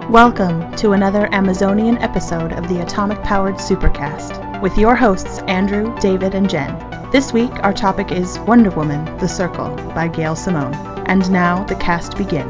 Welcome to another Amazonian episode of the Atomic Powered Supercast with your hosts Andrew, David, and Jen. This week our topic is Wonder Woman: The Circle by Gail Simone. And now the cast begins.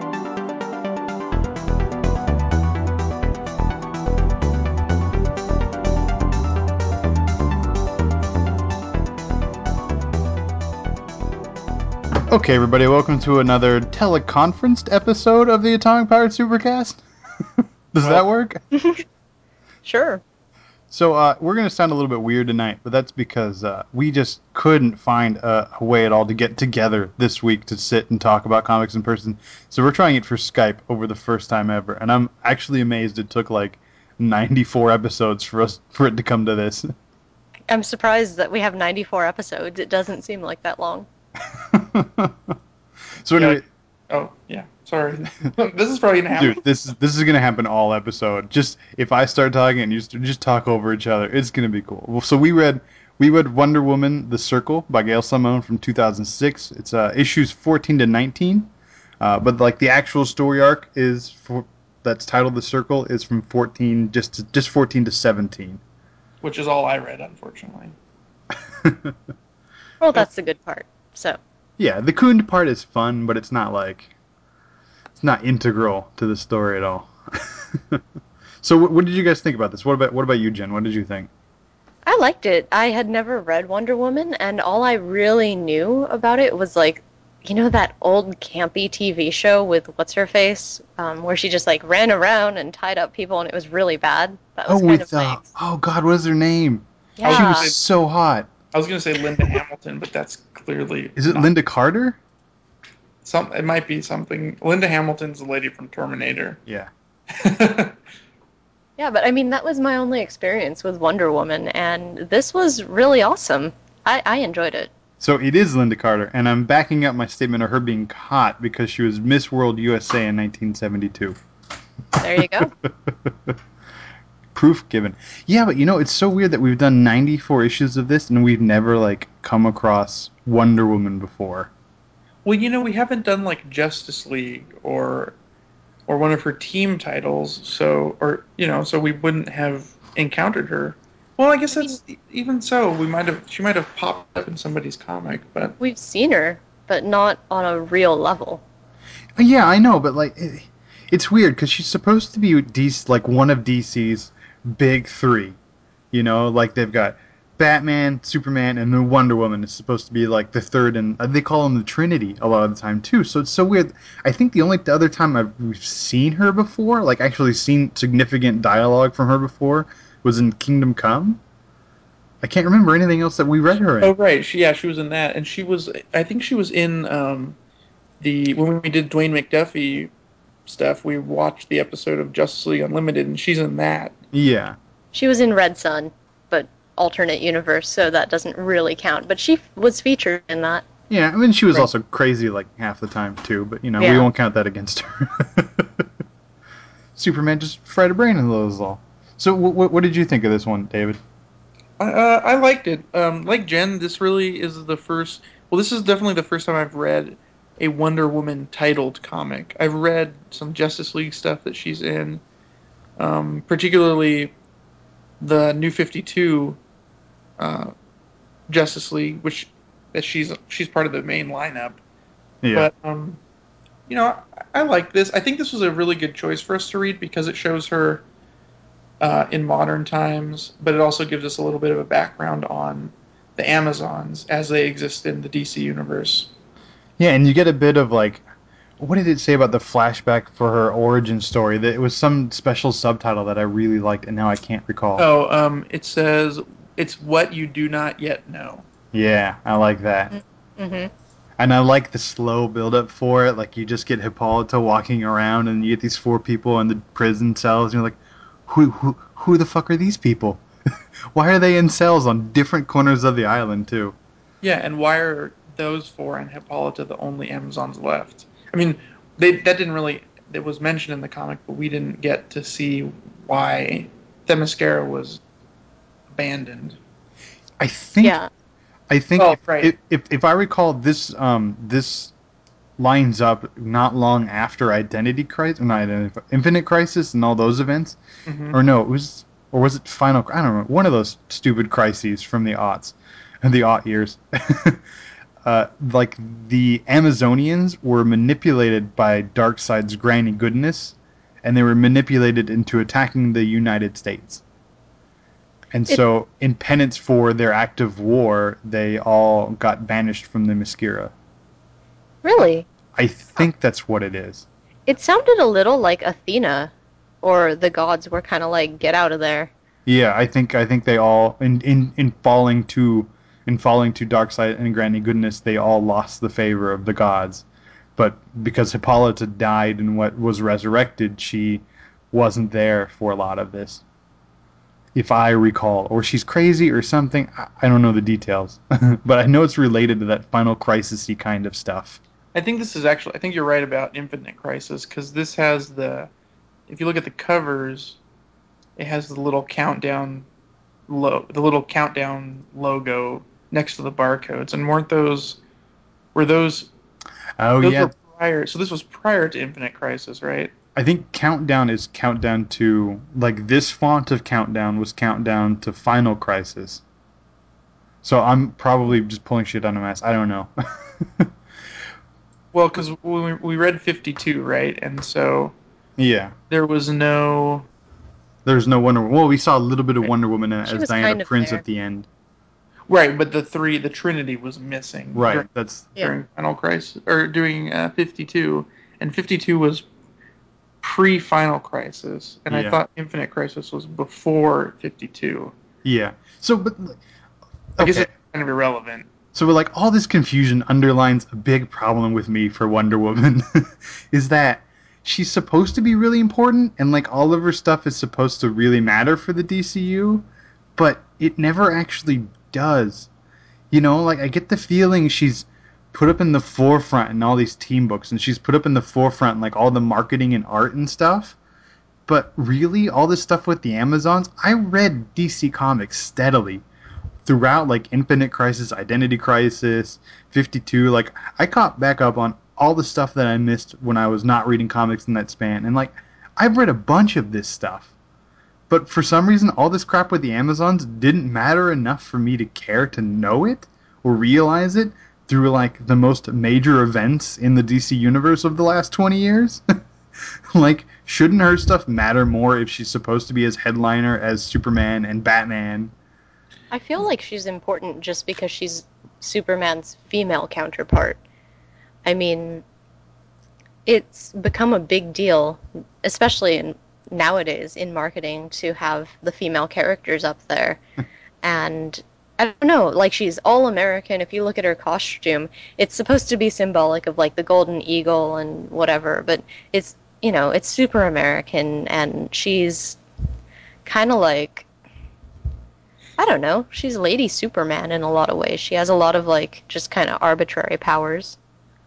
Okay, everybody, welcome to another teleconferenced episode of the Atomic Powered Supercast. Does that work? Sure. So, we're going to sound a little bit weird tonight, but that's because we just couldn't find a way at all to get together this week to sit and talk about comics in person. So we're trying it for Skype over the first time ever, and I'm actually amazed it took like 94 episodes for it to come to this. I'm surprised that we have 94 episodes. It doesn't seem like that long. So anyway, sorry. This is probably gonna happen. Dude, this is gonna happen all episode. Just if I start talking and you just talk over each other, it's gonna be cool. Well, so we read Wonder Woman: The Circle by Gail Simone from 2006. It's issues 14 to 19, but like the actual story arc that's titled The Circle is from 14 just 14 to 17. Which is all I read, unfortunately. Well, that's the good part. So. Yeah, the Kund part is fun, but it's not integral to the story at all. So, what did you guys think about this? What about you, Jen? What did you think? I liked it. I had never read Wonder Woman, and all I really knew about it was like, you know, that old campy TV show with what's-her-face, where she just like ran around and tied up people, and it was really bad. That was oh God, what is her name? Yeah. She was so hot. I was gonna say Linda Hamilton, but that's clearly. Is it not. Linda Carter? It might be something. Linda Hamilton's the lady from Terminator. Yeah. Yeah, but I mean, that was my only experience with Wonder Woman, and this was really awesome. I enjoyed it. So it is Linda Carter, and I'm backing up my statement of her being hot because she was Miss World USA in 1972. There you go. Proof given. Yeah, but you know, it's so weird that we've done 94 issues of this and we've never like come across Wonder Woman before. Well, you know, we haven't done like Justice League or one of her team titles, so we wouldn't have encountered her. Well, I guess even so, she might have popped up in somebody's comic, but We've seen her, but not on a real level. Yeah, I know, but like it's weird because she's supposed to be like one of DC's big three. You know, like they've got Batman, Superman, and then Wonder Woman is supposed to be like the third, and they call them the Trinity a lot of the time too. So it's so weird. I think the other time we've seen her before, like actually seen significant dialogue from her before, was in Kingdom Come. I can't remember anything else that we read her in. Oh right, she was in that, and I think she was in when we did Dwayne McDuffie stuff. We watched the episode of Justice League Unlimited, and she's in that. Yeah. She was in Red Sun, but alternate universe, so that doesn't really count. But she was featured in that. Yeah, I mean, she was also crazy like half the time too, but you know, we won't count that against her. Superman just fried a brain in those all. So, what did you think of this one, David? I liked it. Like Jen, this really is the first. Well, this is definitely the first time I've read a Wonder Woman titled comic. I've read some Justice League stuff that she's in, particularly the New 52 Justice League, that she's part of the main lineup. Yeah. But I like this. I think this was a really good choice for us to read because it shows her in modern times, but it also gives us a little bit of a background on the Amazons as they exist in the DC universe. Yeah, and you get a bit of like, what did it say about the flashback for her origin story? That it was some special subtitle that I really liked, and now I can't recall. Oh, it says it's what you do not yet know. Yeah, I like that. Mm-hmm. And I like the slow build-up for it. Like, you just get Hippolyta walking around, and you get these four people in the prison cells, and you're like, who the fuck are these people? Why are they in cells on different corners of the island, too? Yeah, and why are those four and Hippolyta the only Amazons left? I mean, it was mentioned in the comic, but we didn't get to see why Themyscira was abandoned. I think Oh, right. if I recall this lines up not long after Identity Crisis, not Identity, Infinite Crisis, and all those events. Hmm. Or no, or was it Final? I don't remember. One of those stupid crises from the aughts, and the aught years. Like the Amazonians were manipulated by Darkseid's Granny Goodness, and they were manipulated into attacking the United States. And so, in penance for their act of war, they all got banished from the Themyscira. Really? I think that's what it is. It sounded a little like Athena, or the gods were kind of like, get out of there. Yeah, I think they all in falling to Darkseid and Granny Goodness, they all lost the favor of the gods. But because Hippolyta died and what was resurrected, she wasn't there for a lot of this. If I recall, or she's crazy or something, I don't know the details, but I know it's related to that Final Crisis-y kind of stuff. I think this is actually. I think you're right about Infinite Crisis because this has the. If you look at the covers, it has the little countdown the little countdown logo next to the barcodes, and were those Oh those yeah, were prior? So this was prior to Infinite Crisis, right? I think Countdown is Countdown to, like, this font of Countdown was Countdown to Final Crisis. So I'm probably just pulling shit out of my ass. I don't know. Well, because we read 52, right? And so Yeah. there was no. There's no Wonder Woman. Well, we saw a little bit of Wonder Woman She as was Diana kind of Prince there. at the end. Right, but the Trinity was missing Right. That's during Final Crisis, or during 52. And 52 was pre-Final Crisis, and I yeah. thought Infinite Crisis was before 52. Yeah. So, but I guess okay. it's kind of irrelevant. So, like, all this confusion underlines a big problem with me for Wonder Woman, is that she's supposed to be really important, and like all of her stuff is supposed to really matter for the DCU, but it never actually does. You know, like, I get the feeling she's put up in the forefront in all these team books, and she's put up in the forefront in, like, all the marketing and art and stuff. But really, all this stuff with the Amazons, I read DC Comics steadily throughout, like, Infinite Crisis, Identity Crisis, 52. Like, I caught back up on all the stuff that I missed when I was not reading comics in that span. And, like, I've read a bunch of this stuff. But for some reason, all this crap with the Amazons didn't matter enough for me to care to know it or realize it through, like, the most major events in the DC universe of the last 20 years. Like, shouldn't her stuff matter more if she's supposed to be as headliner as Superman and Batman? I feel like she's important just because she's Superman's female counterpart. I mean, it's become a big deal, especially nowadays in marketing, to have the female characters up there. And I don't know, like she's all American. If you look at her costume, it's supposed to be symbolic of like the golden eagle and whatever, but it's, it's super American, and she's kind of like, I don't know, she's Lady Superman in a lot of ways. She has a lot of like just kind of arbitrary powers.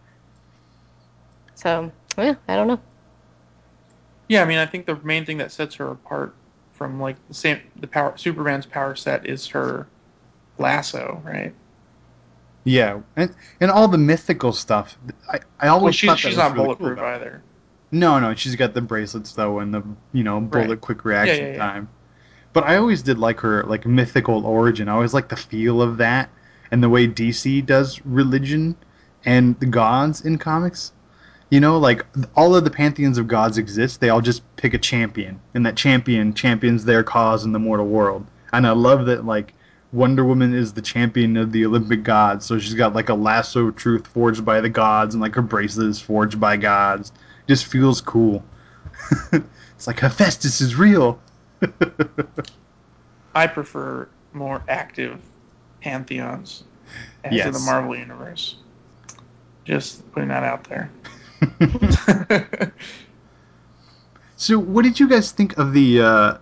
So, yeah, I don't know. Yeah, I mean, I think the main thing that sets her apart from like the power Superman's power set is her lasso, right? Yeah, and all the mythical stuff. I Well, always thought that she's was not really cool bulletproof about her. either. No, she's got the bracelets though, and the Right. bullet quick Yeah, reaction yeah, yeah. time. But I always did like her like mythical origin. I always like the feel of that and the way DC does religion and the gods in comics. You know, like all of the pantheons of gods exist. They all just pick a champion, and that champion champions their cause in the mortal world. And I love that, like, Wonder Woman is the champion of the Olympic gods. So she's got like a lasso of truth forged by the gods, and like her bracelet is forged by gods. Just feels cool. It's like Hephaestus is real. I prefer more active pantheons as in the Yes. Marvel universe. Just putting that out there. So, what did you guys think of the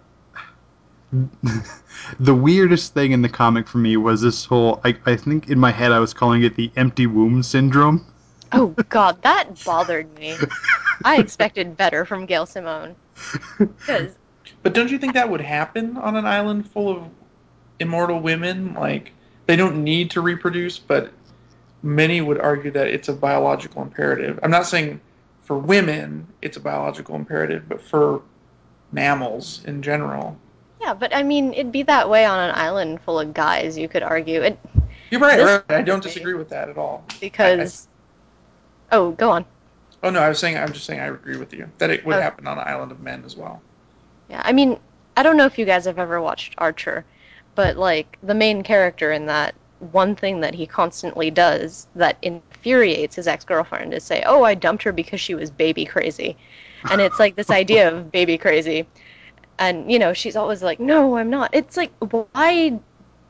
the weirdest thing in the comic for me was this whole, I think in my head I was calling it the empty womb syndrome. Oh God, that bothered me. I expected better from Gail Simone. Because But don't you think that would happen on an island full of immortal women? Like, they don't need to reproduce, but many would argue that it's a biological imperative. I'm not saying for women it's a biological imperative, but for mammals in general. Yeah, but I mean, it'd be that way on an island full of guys, you could argue. You're right, This right. I don't disagree with that at all. because... Oh, go on. Oh no, I'm just saying I agree with you that it would happen on an island of men as well. Yeah, I mean, I don't know if you guys have ever watched Archer, but like the main character in that, one thing that he constantly does that infuriates his ex-girlfriend is say, "Oh, I dumped her because she was baby crazy." And it's like this idea of baby crazy. And, she's always like, "No, I'm not." It's like, why?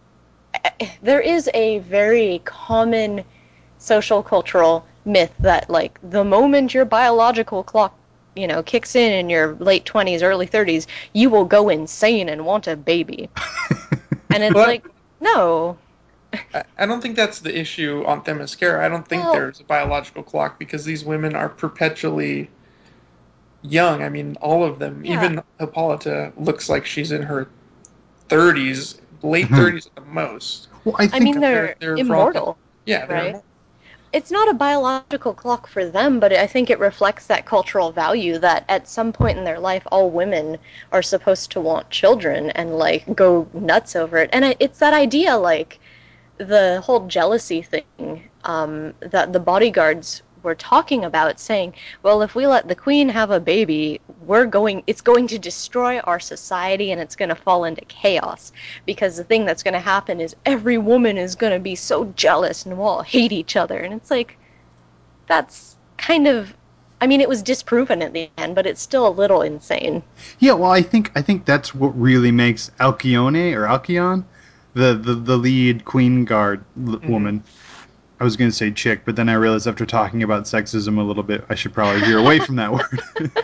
There is a very common social cultural myth that, like, the moment your biological clock kicks in your late 20s, early 30s, you will go insane and want a baby. And it's But like, no. I don't think that's the issue on Themyscira. I don't think Well, there's a biological clock because these women are perpetually young. I mean, all of them. yeah. Even Hippolyta looks like she's in her 30s, late 30s at the most. Well, I I think mean, they're for all immortal, yeah, they're right? It's not a biological clock for them, but I think it reflects that cultural value that at some point in their life, all women are supposed to want children and, like, go nuts over it. And it's that idea, like, the whole jealousy thing that the bodyguards were talking about, saying, well, if we let the queen have a baby, it's going to destroy our society and it's going to fall into chaos, because the thing that's going to happen is every woman is going to be so jealous and we'll all hate each other. And it's like, that's kind of, I mean, it was disproven at the end, but it's still a little insane. Yeah, well, I think that's what really makes Alcyone, the lead Queen Guard woman. I was going to say chick, but then I realized after talking about sexism a little bit, I should probably veer away from that word.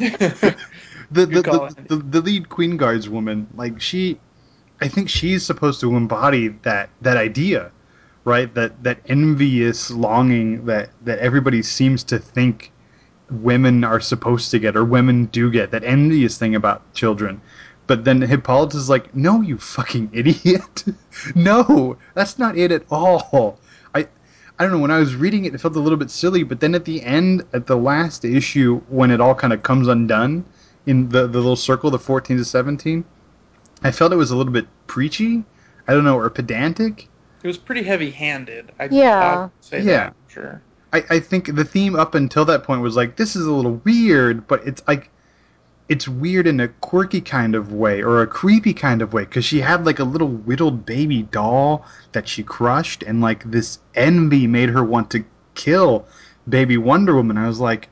the, the, Good call, the, the the lead Queen Guards woman, like I think she's supposed to embody that idea, right? That envious longing that everybody seems to think women are supposed to get, or women do get, that envious thing about children. But then Hippolyta's like, no, you fucking idiot. No, that's not it at all. I don't know, when I was reading it, it felt a little bit silly, but then at the end, at the last issue, when it all kind of comes undone, in the little circle, the 14 to 17, I felt it was a little bit preachy, I don't know, or pedantic. It was pretty heavy-handed. Yeah. I'd say Yeah. that, sure. I think the theme up until that point was like, this is a little weird, but it's like, it's weird in a quirky kind of way, or a creepy kind of way, because she had like a little whittled baby doll that she crushed, and like this envy made her want to kill baby Wonder Woman. I was like,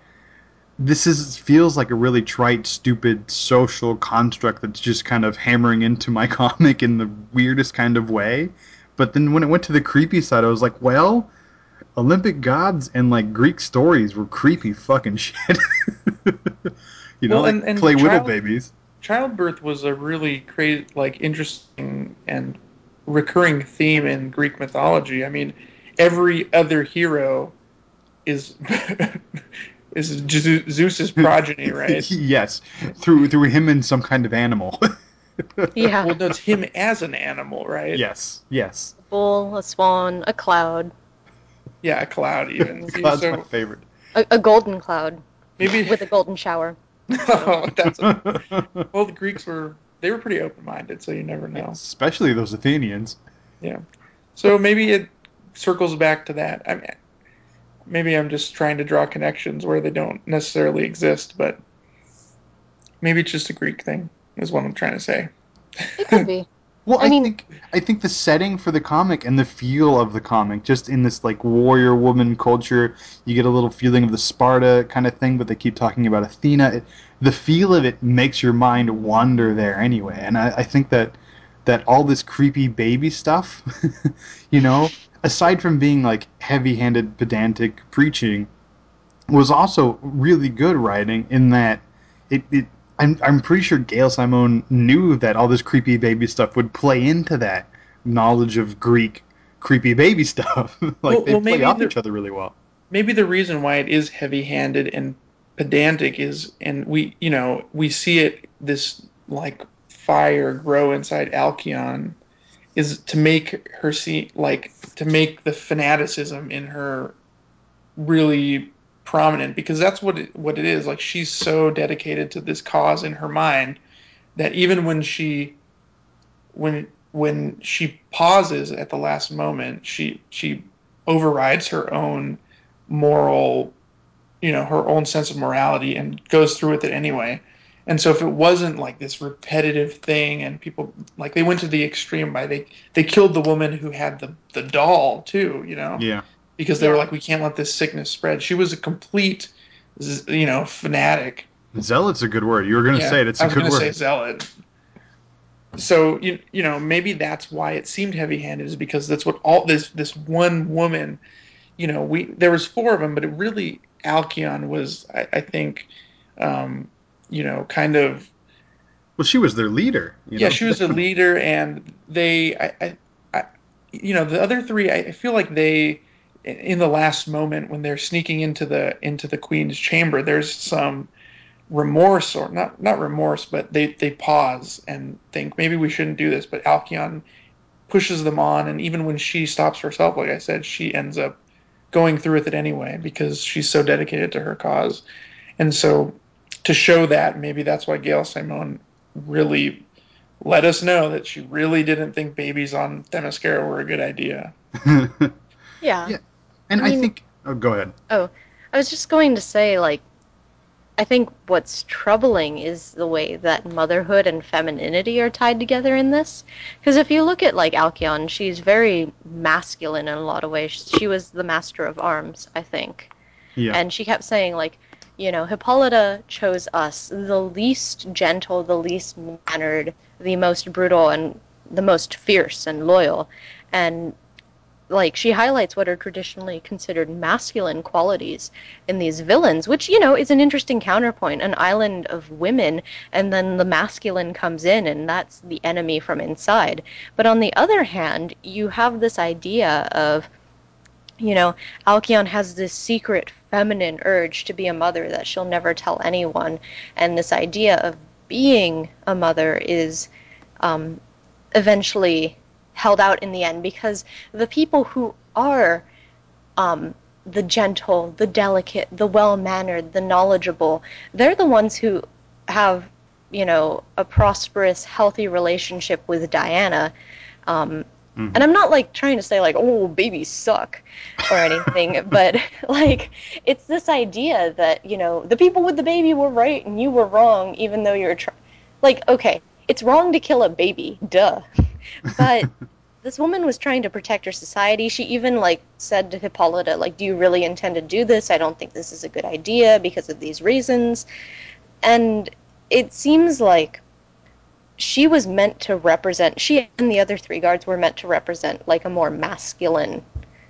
feels like a really trite, stupid social construct that's just kind of hammering into my comic in the weirdest kind of way. But then when it went to the creepy side, I was like, well, Olympic gods and like Greek stories were creepy fucking shit. Well, Like and play whittle babies. childbirth was a really crazy, like, interesting and recurring theme in Greek mythology. I mean, every other hero is is Zeus's progeny, right? Yes, through him and some kind of animal. Yeah. Well, no, it's him as an animal, right? Yes. A bull, a swan, a cloud. Yeah, a cloud even. Cloud's my So favorite. A golden cloud maybe with a golden shower. So, oh, well, the Greeks were pretty open-minded, so you never know. Especially those Athenians. Yeah. So maybe it circles back to that. I mean, maybe I'm just trying to draw connections where they don't necessarily exist, but maybe it's just a Greek thing, is what I'm trying to say. it could be. Well, I mean, I think the setting for the comic and the feel of the comic, just in this like warrior woman culture, you get a little feeling of the Sparta kind of thing, but they keep talking about Athena. The feel of it makes your mind wander there anyway, and I think that all this creepy baby stuff, you know, aside from being like heavy-handed, pedantic preaching, was also really good writing in that it I'm pretty sure Gail Simone knew that all this creepy baby stuff would play into that knowledge of Greek creepy baby stuff. Like they Well, play off each other really well. maybe the reason why it is heavy-handed and pedantic is, and we see it, this like fire grow inside Alcyon, is to make her see like to make the fanaticism in her really prominent, because that's what it is. Like, she's so dedicated to this cause in her mind that even when she pauses at the last moment, she overrides her own moral, her own sense of morality, and goes through with it anyway. And so if it wasn't like this repetitive thing, and people, like, they went to the extreme by they killed the woman who had the doll too, Yeah. because they were like, we can't let this sickness spread. She was a complete, fanatic. Zealot's a good word. You were going to Yeah, say it. It's I a was good going to word. say zealot. So maybe that's why it seemed heavy-handed, is because that's what all this one woman, there was four of them, but it really, Alcyon was, I think, kind of, Well, she was their leader, yeah, she was the leader, and the other three, I feel like they, in the last moment when they're sneaking into the queen's chamber, there's some remorse, or not remorse, but they pause and think, maybe we shouldn't do this, but Alcyon pushes them on, and even when she stops herself, like I said, she ends up going through with it anyway, because she's so dedicated to her cause. And so, to show that, maybe that's why Gail Simone really let us know that she really didn't think babies on Themyscira were a good idea. Yeah. Yeah. And I I mean, think... Oh, go ahead. oh, I was just going to say, like, I think what's troubling is the way that motherhood and femininity are tied together in this. Because if you look at, like, Alcyon, she's very masculine in a lot of ways. She was the master of arms, I think. Yeah. And she kept saying, like, Hippolyta chose us, the least gentle, the least mannered, the most brutal, and the most fierce and loyal. And, like, she highlights what are traditionally considered masculine qualities in these villains, which, is an interesting counterpoint. An island of women, and then the masculine comes in, and that's the enemy from inside. But on the other hand, you have this idea of, Alcyon has this secret feminine urge to be a mother that she'll never tell anyone. And this idea of being a mother is eventually held out in the end, because the people who are the gentle, the delicate, the well-mannered, the knowledgeable, they're the ones who have, a prosperous, healthy relationship with Diana. And I'm not, like, trying to say, like, oh, babies suck or anything, but, like, it's this idea that, the people with the baby were right and you were wrong, even though you're like, okay, it's wrong to kill a baby, duh. But this woman was trying to protect her society. She even, like, said to Hippolyta, like, do you really intend to do this? I don't think this is a good idea because of these reasons. And it seems like she was meant to represent, she and the other three guards were meant to represent, like, a more masculine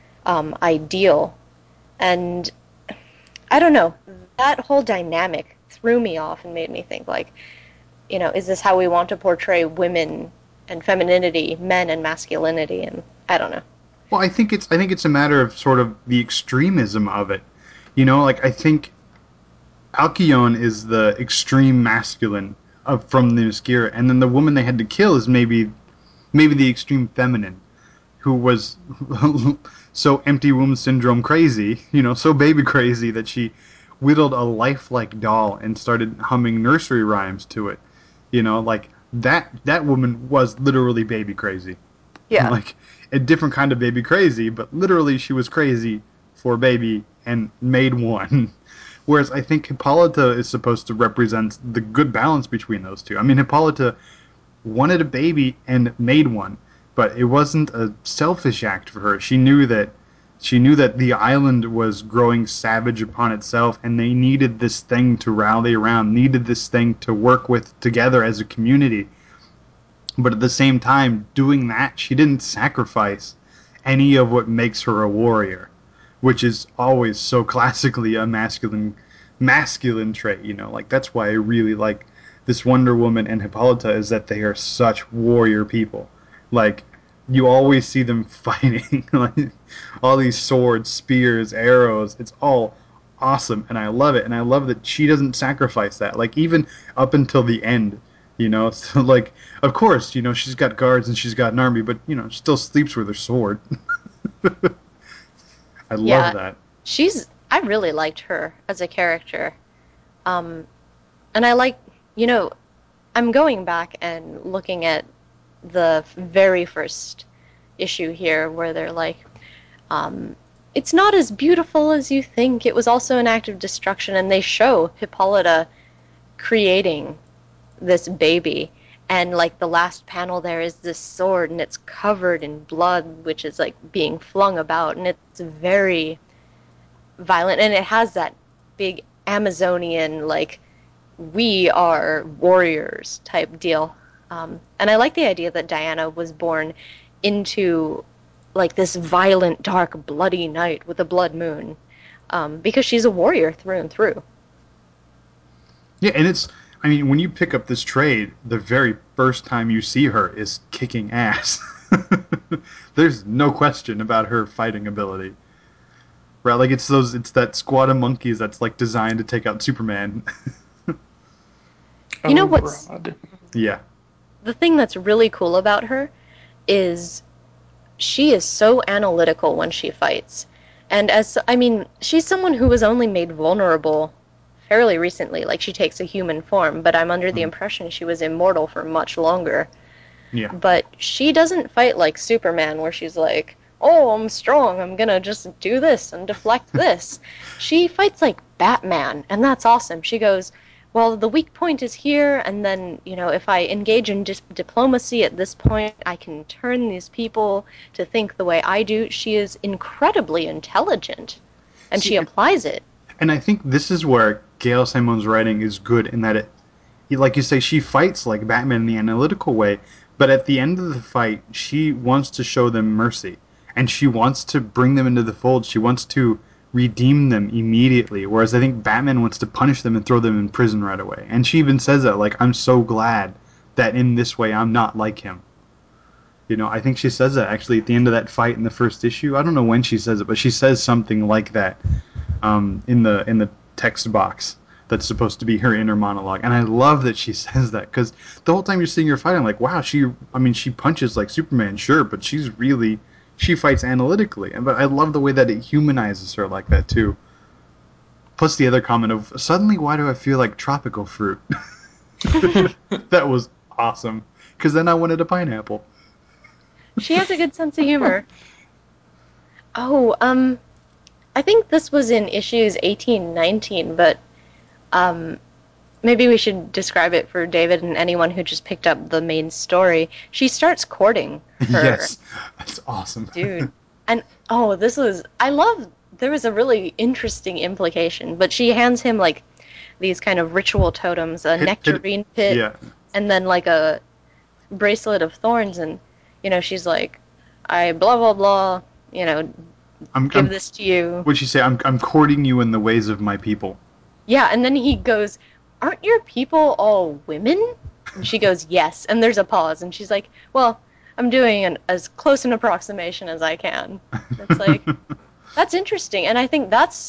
ideal. And I don't know, that whole dynamic threw me off and made me think, like, is this how we want to portray women and femininity, men and masculinity? And I don't know. Well, I think it's a matter of sort of the extremism of it. Like, I think Alcyone is the extreme masculine from the Themyscira, and then the woman they had to kill is maybe the extreme feminine, who was so empty womb syndrome crazy, so baby crazy that she whittled a lifelike doll and started humming nursery rhymes to it. Like, that woman was literally baby crazy. Yeah. Like, a different kind of baby crazy, but literally she was crazy for a baby and made one. Whereas I think Hippolyta is supposed to represent the good balance between those two. I mean, Hippolyta wanted a baby and made one, but it wasn't a selfish act for her. She knew that the island was growing savage upon itself, and they needed this thing to rally around, needed this thing to work with together as a community. But at the same time, doing that, she didn't sacrifice any of what makes her a warrior, which is always so classically a masculine trait. Like, that's why I really like this Wonder Woman and Hippolyta, is that they are such warrior people. Like, you always see them fighting, like, all these swords, spears, arrows. It's all awesome, and I love it. And I love that she doesn't sacrifice that. Like, even up until the end, So, like, of course, she's got guards and she's got an army, but she still sleeps with her sword. I love Yeah. that. I really liked her as a character. And I like, you know, I'm going back and looking at the very first issue here where they're like, um, it's not as beautiful as you think. It was also an act of destruction. And they show Hippolyta creating this baby. And like the last panel there is this sword and it's covered in blood, which is like being flung about. And it's very violent. And it has that big Amazonian, like, we are warriors type deal. And I like the idea that Diana was born into like this violent, dark, bloody night with a blood moon, because she's a warrior through and through. Yeah, and I mean, when you pick up this trade, the very first time you see her is kicking ass. There's no question about her fighting ability. Right, like it's that squad of monkeys that's like designed to take out Superman. You know Oh, what's God. Yeah. the thing that's really cool about her is she is so analytical when she fights. And I mean, she's someone who was only made vulnerable fairly recently. Like, she takes a human form, but I'm under the Mhm. impression she was immortal for much longer. Yeah. But she doesn't fight like Superman, where she's like, oh, I'm strong, I'm gonna just do this and deflect this. She fights like Batman, and that's awesome. She goes, well, the weak point is here, and then, if I engage in diplomacy at this point, I can turn these people to think the way I do. She is incredibly intelligent, and See, she applies it. and I think this is where Gail Simon's writing is good in that like you say, she fights like Batman in the analytical way, but at the end of the fight, she wants to show them mercy, and she wants to bring them into the fold. She wants to redeem them immediately, whereas I think Batman wants to punish them and throw them in prison right away. And she even says that, like, I'm so glad that in this way I'm not like him. I think she says that actually at the end of that fight in the first issue. I don't know when she says it, but she says something like that in the text box that's supposed to be her inner monologue. And I love that she says that, because the whole time you're seeing her fighting, like, wow, she punches like Superman, sure, but she fights analytically. But I love the way that it humanizes her like that too. Plus the other comment of, suddenly why do I feel like tropical fruit? That was awesome, because then I wanted a pineapple. She has a good sense of humor. Oh, I think this was in issues 18, 19, but um, maybe we should describe it for David and anyone who just picked up the main story. She starts courting her Yes, that's awesome. dude. And there was a really interesting implication, but she hands him like these kind of ritual totems, a nectarine pit, Yeah. and then like a bracelet of thorns, and she's like, I blah blah blah, give I'm this to you. What'd she say? I'm courting you in the ways of my people. Yeah, and then he goes, aren't your people all women? And she goes, yes. And there's a pause, and she's like, well, I'm doing as close an approximation as I can. It's like, that's interesting. And I think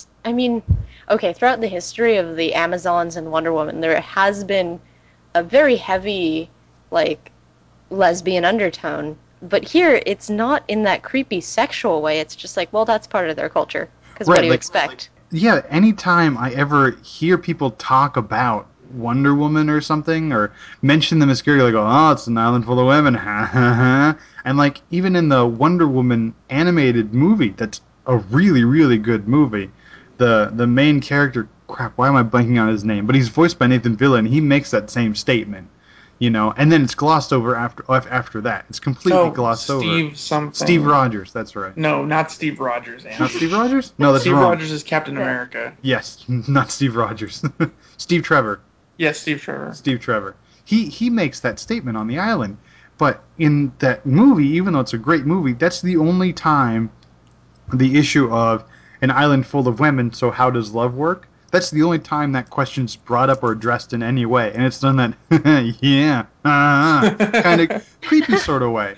okay, throughout the history of the Amazons and Wonder Woman, there has been a very heavy, like, lesbian undertone. But here, it's not in that creepy sexual way. It's just like, well, that's part of their culture. Because what Right, do you like, expect? yeah, anytime I ever hear people talk about Wonder Woman or something, or mention the Masquerade, like, oh, it's an island full of women, ha ha ha. And like, even in the Wonder Woman animated movie, that's a really, really good movie. The main character, crap, why am I blanking on his name? But he's voiced by Nathan Fillion. He makes that same statement, and then it's glossed over after that. It's completely Oh, glossed over. Steve something. Steve Rogers, that's right. No, not Steve Rogers, Andrew. Not Steve Rogers? No, that's Steve wrong. Rogers is Captain America. Yes, not Steve Rogers. Steve Trevor. Yes, Steve Trevor. Steve Trevor. He makes that statement on the island. But in that movie, even though it's a great movie, that's the only time the issue of an island full of women, so how does love work? That's the only time that question's brought up or addressed in any way. And it's done that, yeah, kind of creepy sort of way.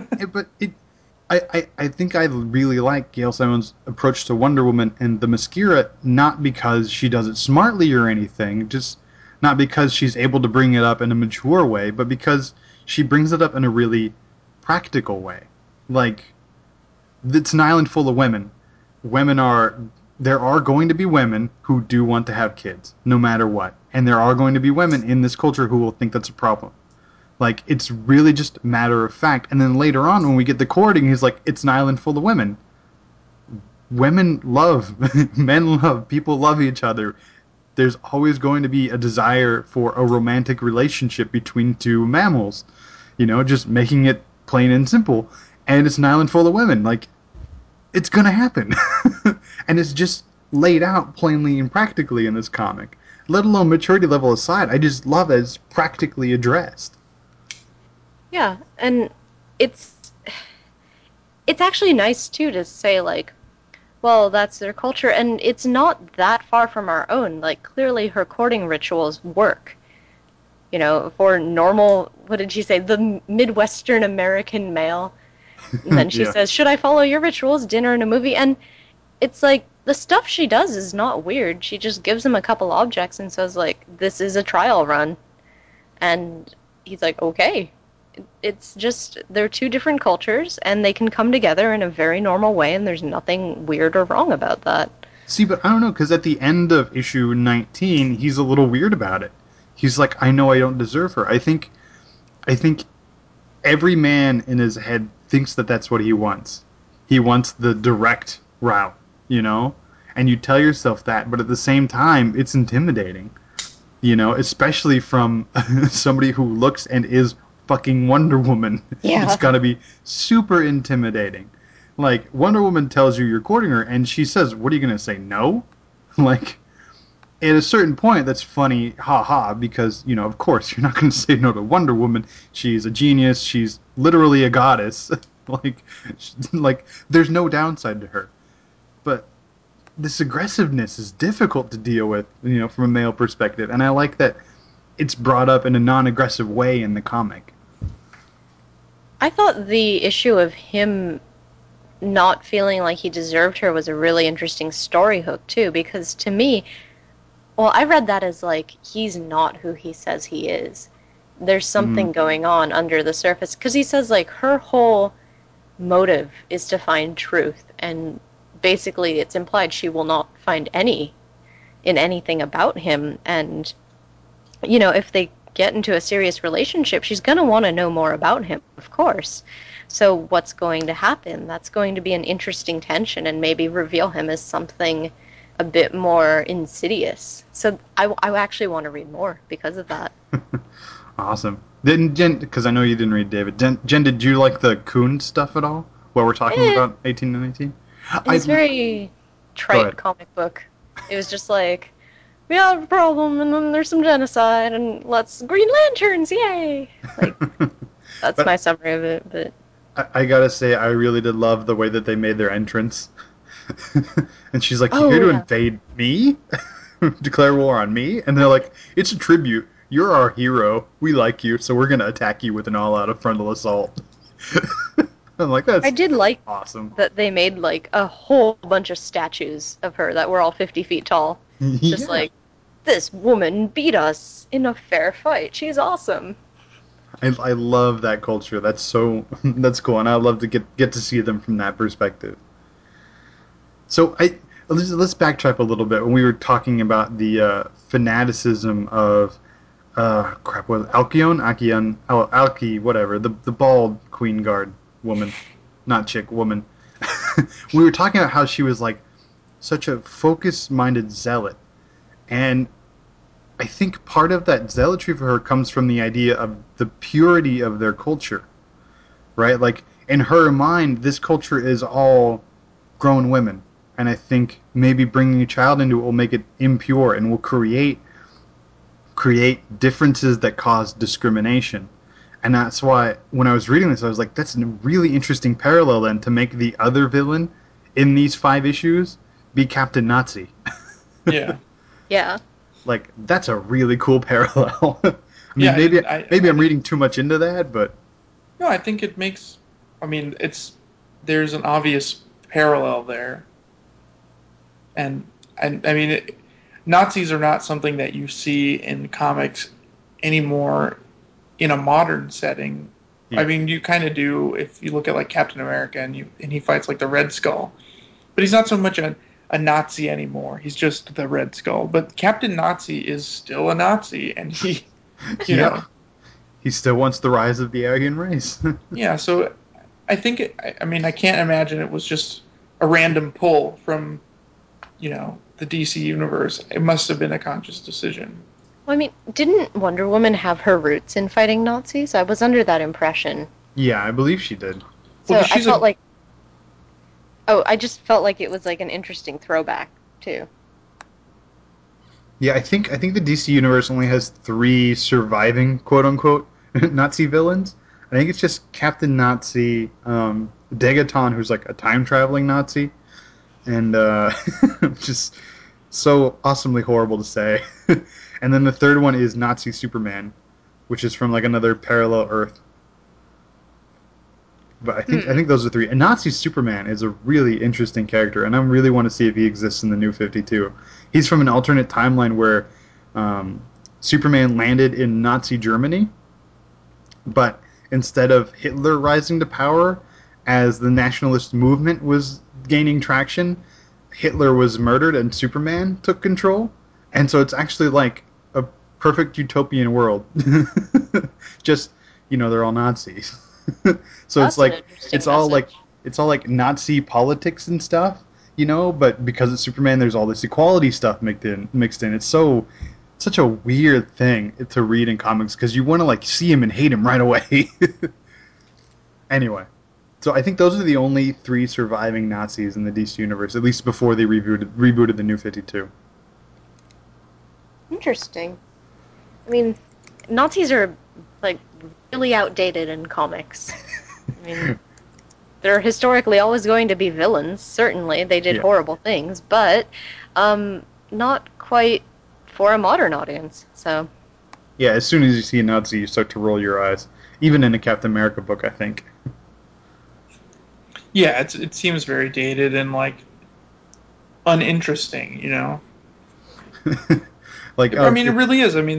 I think I really like Gail Simon's approach to Wonder Woman and the Mascara, not because she does it smartly or anything, just not because she's able to bring it up in a mature way, but because she brings it up in a really practical way. Like, it's an island full of women. There are going to be women who do want to have kids, no matter what. And there are going to be women in this culture who will think that's a problem. Like, it's really just matter of fact. And then later on, when we get the courting, he's like, it's an island full of women. Women love, men love, people love each other. There's always going to be a desire for a romantic relationship between two mammals. Just making it plain and simple. And it's an island full of women. Like, it's going to happen. And it's just laid out plainly and practically in this comic. Let alone maturity level aside, I just love that it's practically addressed. Yeah, and it's actually nice too to say like, well, that's their culture, and it's not that far from our own. Like, clearly her courting rituals work. For normal, what did she say? The Midwestern American male. And then she Yeah. says, should I follow your rituals? Dinner and a movie? And it's like, the stuff she does is not weird. She just gives him a couple objects and says, like, this is a trial run. And he's like, okay. It's just, they're two different cultures, and they can come together in a very normal way, and there's nothing weird or wrong about that. See, but I don't know, because at the end of issue 19, he's a little weird about it. He's like, I know I don't deserve her. I think every man in his head thinks that that's what he wants. He wants the direct route, And you tell yourself that, but at the same time, it's intimidating. Especially from somebody who looks and is fucking Wonder Woman. Yeah. It's gotta be super intimidating. Like, Wonder Woman tells you you're courting her, and she says, what are you gonna say, no? Like, at a certain point, that's funny, haha, because, of course, you're not gonna say no to Wonder Woman. She's a genius, she's literally a goddess. like, there's no downside to her. But this aggressiveness is difficult to deal with, from a male perspective, and I like that it's brought up in a non-aggressive way in the comic. I thought the issue of him not feeling like he deserved her was a really interesting story hook, too, because to me, well, I read that as like, he's not who he says he is. There's something going on under the surface, because he says, like, her whole motive is to find truth, and basically it's implied she will not find anything about him, and if they get into a serious relationship, she's going to want to know more about him, of course. So what's going to happen? That's going to be an interesting tension, and maybe reveal him as something a bit more insidious. So I actually want to read more because of that. Awesome. Didn't Jen? Because I know you didn't read David. Jen, did you like the Coon stuff at all? While we're talking about 18 and 19? It's very trite comic book. It was just like, we have a problem, and then there's some genocide, and let's Green Lanterns, yay! Like, that's my summary of it. But I gotta say, I really did love the way that they made their entrance. And she's like, "You here to invade me? Declare war on me?" And they're like, "It's a tribute. You're our hero. We like you, so we're gonna attack you with an all-out frontal assault." I'm like, that's I did like awesome that they made like a whole bunch of statues of her that were all 50 feet tall. Just like, this woman beat us in a fair fight. She's awesome. I love that culture. That's that's cool, and I love to get to see them from that perspective. So let's backtrack a little bit. When we were talking about the fanaticism of was Alki, whatever, the bald Queen Guard woman, not chick, woman. We were talking about how she was like such a focus-minded zealot, and I think part of that zealotry for her comes from the idea of the purity of their culture, right? Like, in her mind, this culture is all grown women, and I think maybe bringing a child into it will make it impure and will create differences that cause discrimination. And that's why when I was reading this, I was like, that's a really interesting parallel then to make the other villain in these 5 issues be Captain Nazi. Yeah. Yeah. Like, that's a really cool parallel. I mean, maybe I'm reading too much into that, but no, I think it makes. I mean, there's an obvious parallel there, and I mean, Nazis are not something that you see in comics anymore in a modern setting. Yeah. I mean, you kind of do if you look at like Captain America and he fights like the Red Skull, but he's not so much a Nazi anymore. He's just the Red Skull. But Captain Nazi is still a Nazi, and he, you Yeah. know, He still wants the rise of the Aryan race. yeah. So I think I mean I can't imagine it was just a random pull from the DC universe. It must have been a conscious decision. Well, I mean, didn't Wonder Woman have her roots in fighting Nazis? I was under that impression. Yeah, I believe she did. So Well, I she's felt like, oh, I just felt like it was like an interesting throwback too. Yeah, I think the DC universe only has 3 surviving quote unquote Nazi villains. I think it's just Captain Nazi, Degaton, who's like a time traveling Nazi, and just so awesomely horrible to say. And then the third one is Nazi Superman, which is from like another parallel Earth. But I think those are 3. And Nazi Superman is a really interesting character, and I really want to see if he exists in the New 52. He's from an alternate timeline where Superman landed in Nazi Germany, but instead of Hitler rising to power as the nationalist movement was gaining traction, Hitler was murdered and Superman took control. And so it's actually like a perfect utopian world. Just, they're all Nazis. So That's it's an like interesting it's message. all like Nazi politics and stuff, but because it's Superman there's all this equality stuff mixed in. It's such a weird thing to read in comics because you want to like see him and hate him right away. Anyway, so I think those are the only 3 surviving Nazis in the DC universe, at least before they rebooted the New 52. Interesting. I mean, Nazis are like really outdated in comics. I mean, they're historically always going to be villains. Certainly, they did Yeah. horrible things, but not quite for a modern audience. So, Yeah, as soon as you see a Nazi, you start to roll your eyes. Even in a Captain America book, I think. yeah, it seems very dated and like uninteresting. Like, I mean, it really is. I mean,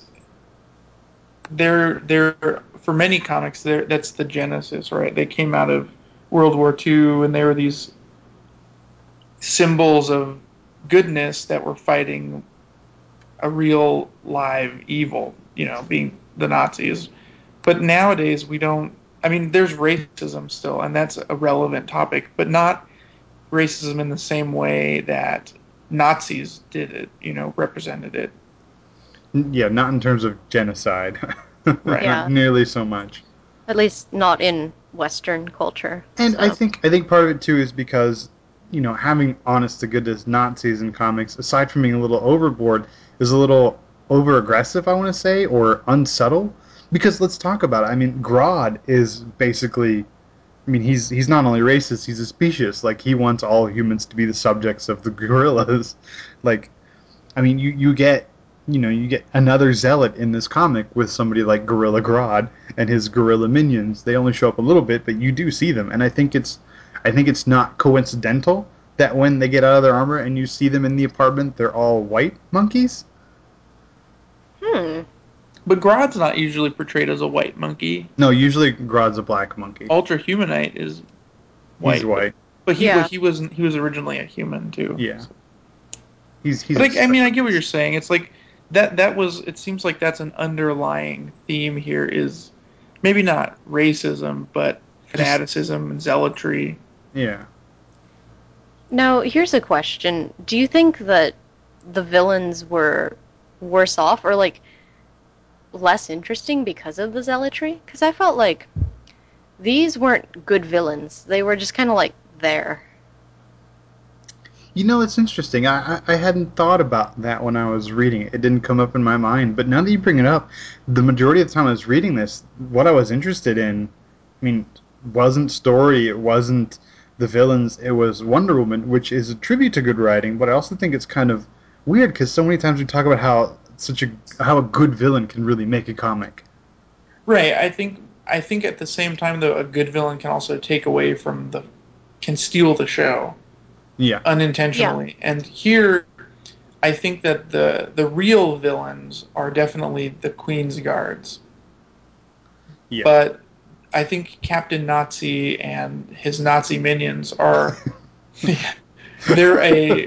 they're for many comics. That's the genesis, right? They came out of World War II, and they were these symbols of goodness that were fighting a real live evil. Being the Nazis. But nowadays we don't. I mean, there's racism still, and that's a relevant topic, but not racism in the same way that Nazis did it. Represented it. yeah, not in terms of genocide. Right. Not yeah, nearly so much. at least not in Western culture. And I So, think I think part of it too is because having honest to goodness Nazis in comics, aside from being a little overboard, is a little over aggressive. I want to say, or unsubtle. Because let's talk about it. I mean, Grodd is basically. I mean, he's not only racist, he's a specious. Like he wants all humans to be the subjects of the gorillas. Like I mean, you get another zealot in this comic with somebody like Gorilla Grodd and his gorilla minions. They only show up a little bit, but you do see them, and I think it's not coincidental that when they get out of their armor and you see them in the apartment, they're all white monkeys. hmm. But Grodd's not usually portrayed as a white monkey. No, usually Grodd's a black monkey. Ultra Humanite is He's white, but white. but he Yeah. he was he was originally a human too. Yeah, he's But a I mean, I special get what you're case. saying. It's like that was. It seems like that's an underlying theme here. Is maybe not racism, but Just fanaticism and zealotry. yeah. Now, here's a question. Do you think that the villains were worse off or like less interesting because of the zealotry? Because I felt like these weren't good villains. They were just kind of like there. It's interesting. I hadn't thought about that when I was reading it. It didn't come up in my mind. But now that you bring it up, the majority of the time I was reading this, what I was interested in, I mean, wasn't story, it wasn't the villains, it was Wonder Woman, which is a tribute to good writing. But I also think it's kind of weird because so many times we talk about how a good villain can really make a comic. Right. I think at the same time though, a good villain can also take away from the can steal the show Yeah, Yeah. unintentionally. And here, I think that the real villains are definitely the Queen's guards. yeah, But I think Captain Nazi and his Nazi minions are they're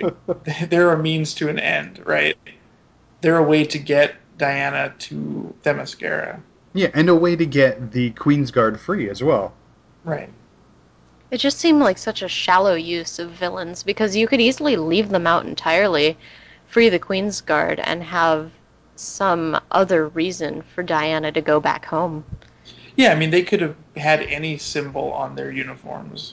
a means to an end, right? They're a way to get Diana to Themyscira. Yeah, and a way to get the Queensguard free as well. Right. It just seemed like such a shallow use of villains because you could easily leave them out entirely, free the Queen's Guard, and have some other reason for Diana to go back home. Yeah, I mean, they could have had any symbol on their uniforms.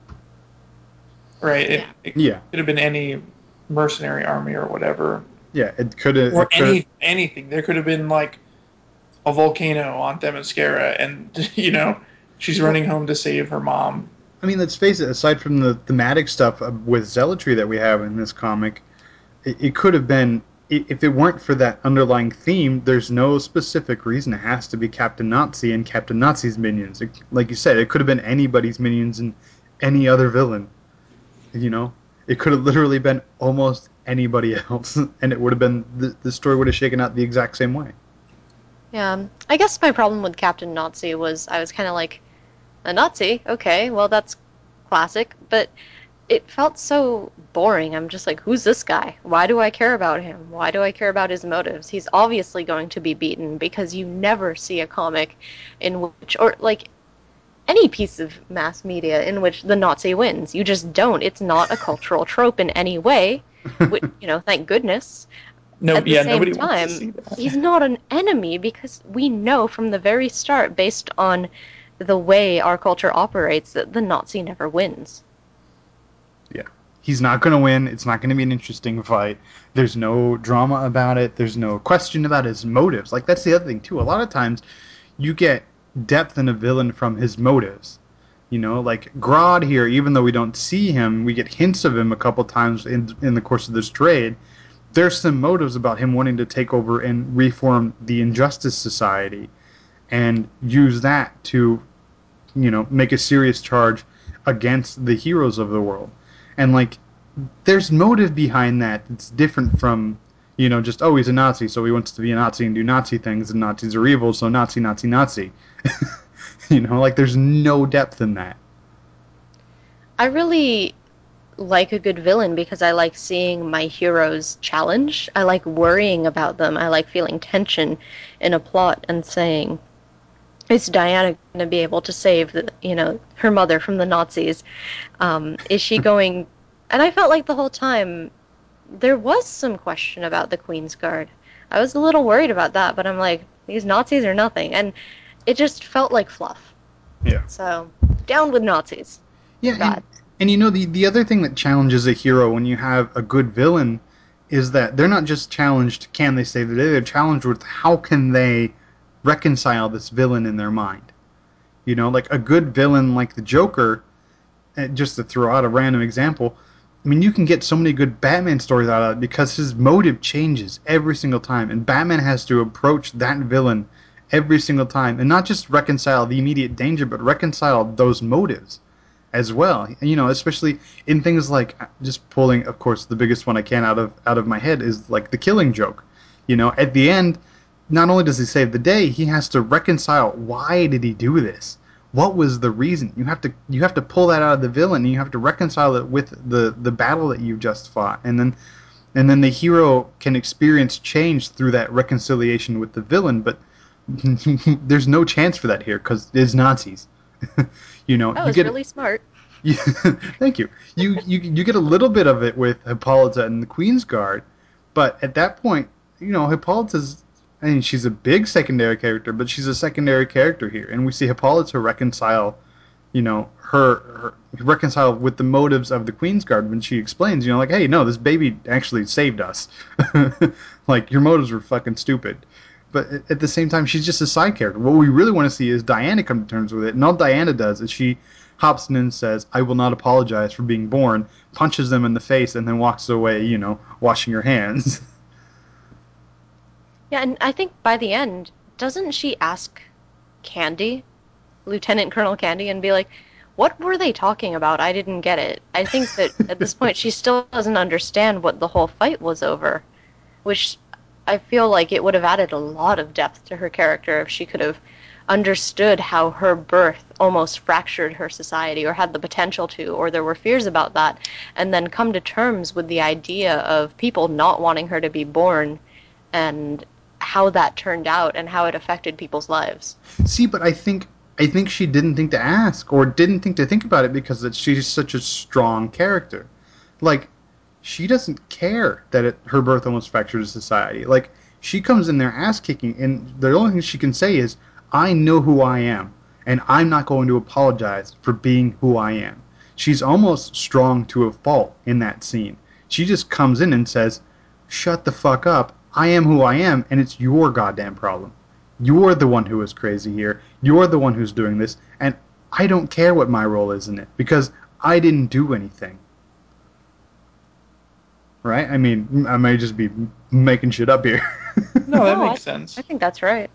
Right? Yeah. It Yeah. could have been any mercenary army or whatever. Yeah, it could have. Or anything. There could have been, like, a volcano on Themyscira, and, she's running home to save her mom. I mean, let's face it, aside from the thematic stuff with zealotry that we have in this comic, it could have been, if it weren't for that underlying theme, there's no specific reason. It has to be Captain Nazi and Captain Nazi's minions. Like you said, it could have been anybody's minions and any other villain. It could have literally been almost anybody else, and it would have been, the story would have shaken out the exact same way. Yeah, I guess my problem with Captain Nazi was I was kind of like, a Nazi? Okay, well, that's classic, but it felt so boring. I'm just like, who's this guy? Why do I care about him? Why do I care about his motives? He's obviously going to be beaten because you never see a comic in which, or like any piece of mass media in which the Nazi wins. You just don't. It's not a cultural trope in any way, which, thank goodness. At the same Nobody wants to time, see that. he's not an enemy because we know from the very start, based on the way our culture operates, that the Nazi never wins. Yeah. He's not going to win. It's not going to be an interesting fight. There's no drama about it. There's no question about his motives. Like, that's the other thing, too. A lot of times, you get depth in a villain from his motives. Like Grodd here, even though we don't see him, we get hints of him a couple times in the course of this trade. There's some motives about him wanting to take over and reform the Injustice Society and use that to, make a serious charge against the heroes of the world. And, like, there's motive behind that. It's different from, just, oh, he's a Nazi, so he wants to be a Nazi and do Nazi things, and Nazis are evil, so Nazi, Nazi, Nazi. Like, there's no depth in that. I really like a good villain because I like seeing my heroes challenge. I like worrying about them. I like feeling tension in a plot and saying, is Diana going to be able to save her mother from the Nazis? Is she going? And I felt like the whole time there was some question about the Queen's Guard. I was a little worried about that, but I'm like, these Nazis are nothing, and it just felt like fluff. Yeah. So down with Nazis. Yeah, and the other thing that challenges a hero when you have a good villain is that they're not just challenged, can they save the day? They're challenged with how can they reconcile this villain in their mind. Like a good villain like the Joker, just to throw out a random example, I mean, you can get so many good Batman stories out of it because his motive changes every single time, and Batman has to approach that villain every single time, and not just reconcile the immediate danger, but reconcile those motives as well. Especially in things like, just pulling, of course, the biggest one I can out of my head is like the Killing Joke. At the end, not only does he save the day, he has to reconcile why did he do this? What was the reason? You have to pull that out of the villain, and you have to reconcile it with the battle that you just fought, and then the hero can experience change through that reconciliation with the villain. But there's no chance for that here because it's Nazis. That was really smart. Thank you. You get a little bit of it with Hippolyta and the Queen's Guard, but at that point, Hippolyta's. I mean, she's a big secondary character, but she's a secondary character here, and we see Hippolyta reconcile, her reconcile with the motives of the Queen's Guard when she explains, like, hey, no, this baby actually saved us. Like, your motives were fucking stupid. But at the same time, she's just a side character. What we really want to see is Diana come to terms with it, and all Diana does is she hops in and says, I will not apologize for being born, punches them in the face, and then walks away, washing her hands. Yeah, and I think by the end, doesn't she ask Candy, Lieutenant Colonel Candy, and be like, what were they talking about? I didn't get it. I think that at this point she still doesn't understand what the whole fight was over, which I feel like it would have added a lot of depth to her character if she could have understood how her birth almost fractured her society, or had the potential to, or there were fears about that, and then come to terms with the idea of people not wanting her to be born, and how that turned out and how it affected people's lives. See, but I think she didn't think to ask or didn't think to think about it because she's such a strong character. Like, she doesn't care that her birth almost fractured society. Like, she comes in there ass kicking, and the only thing she can say is, "I know who I am, and I'm not going to apologize for being who I am." She's almost strong to a fault in that scene. She just comes in and says, "Shut the fuck up. I am who I am, and it's your goddamn problem. You're the one who is crazy here. You're the one who's doing this, and I don't care what my role is in it, because I didn't do anything." Right? I mean, I may just be making shit up here. No, that No, makes sense. I think that's right.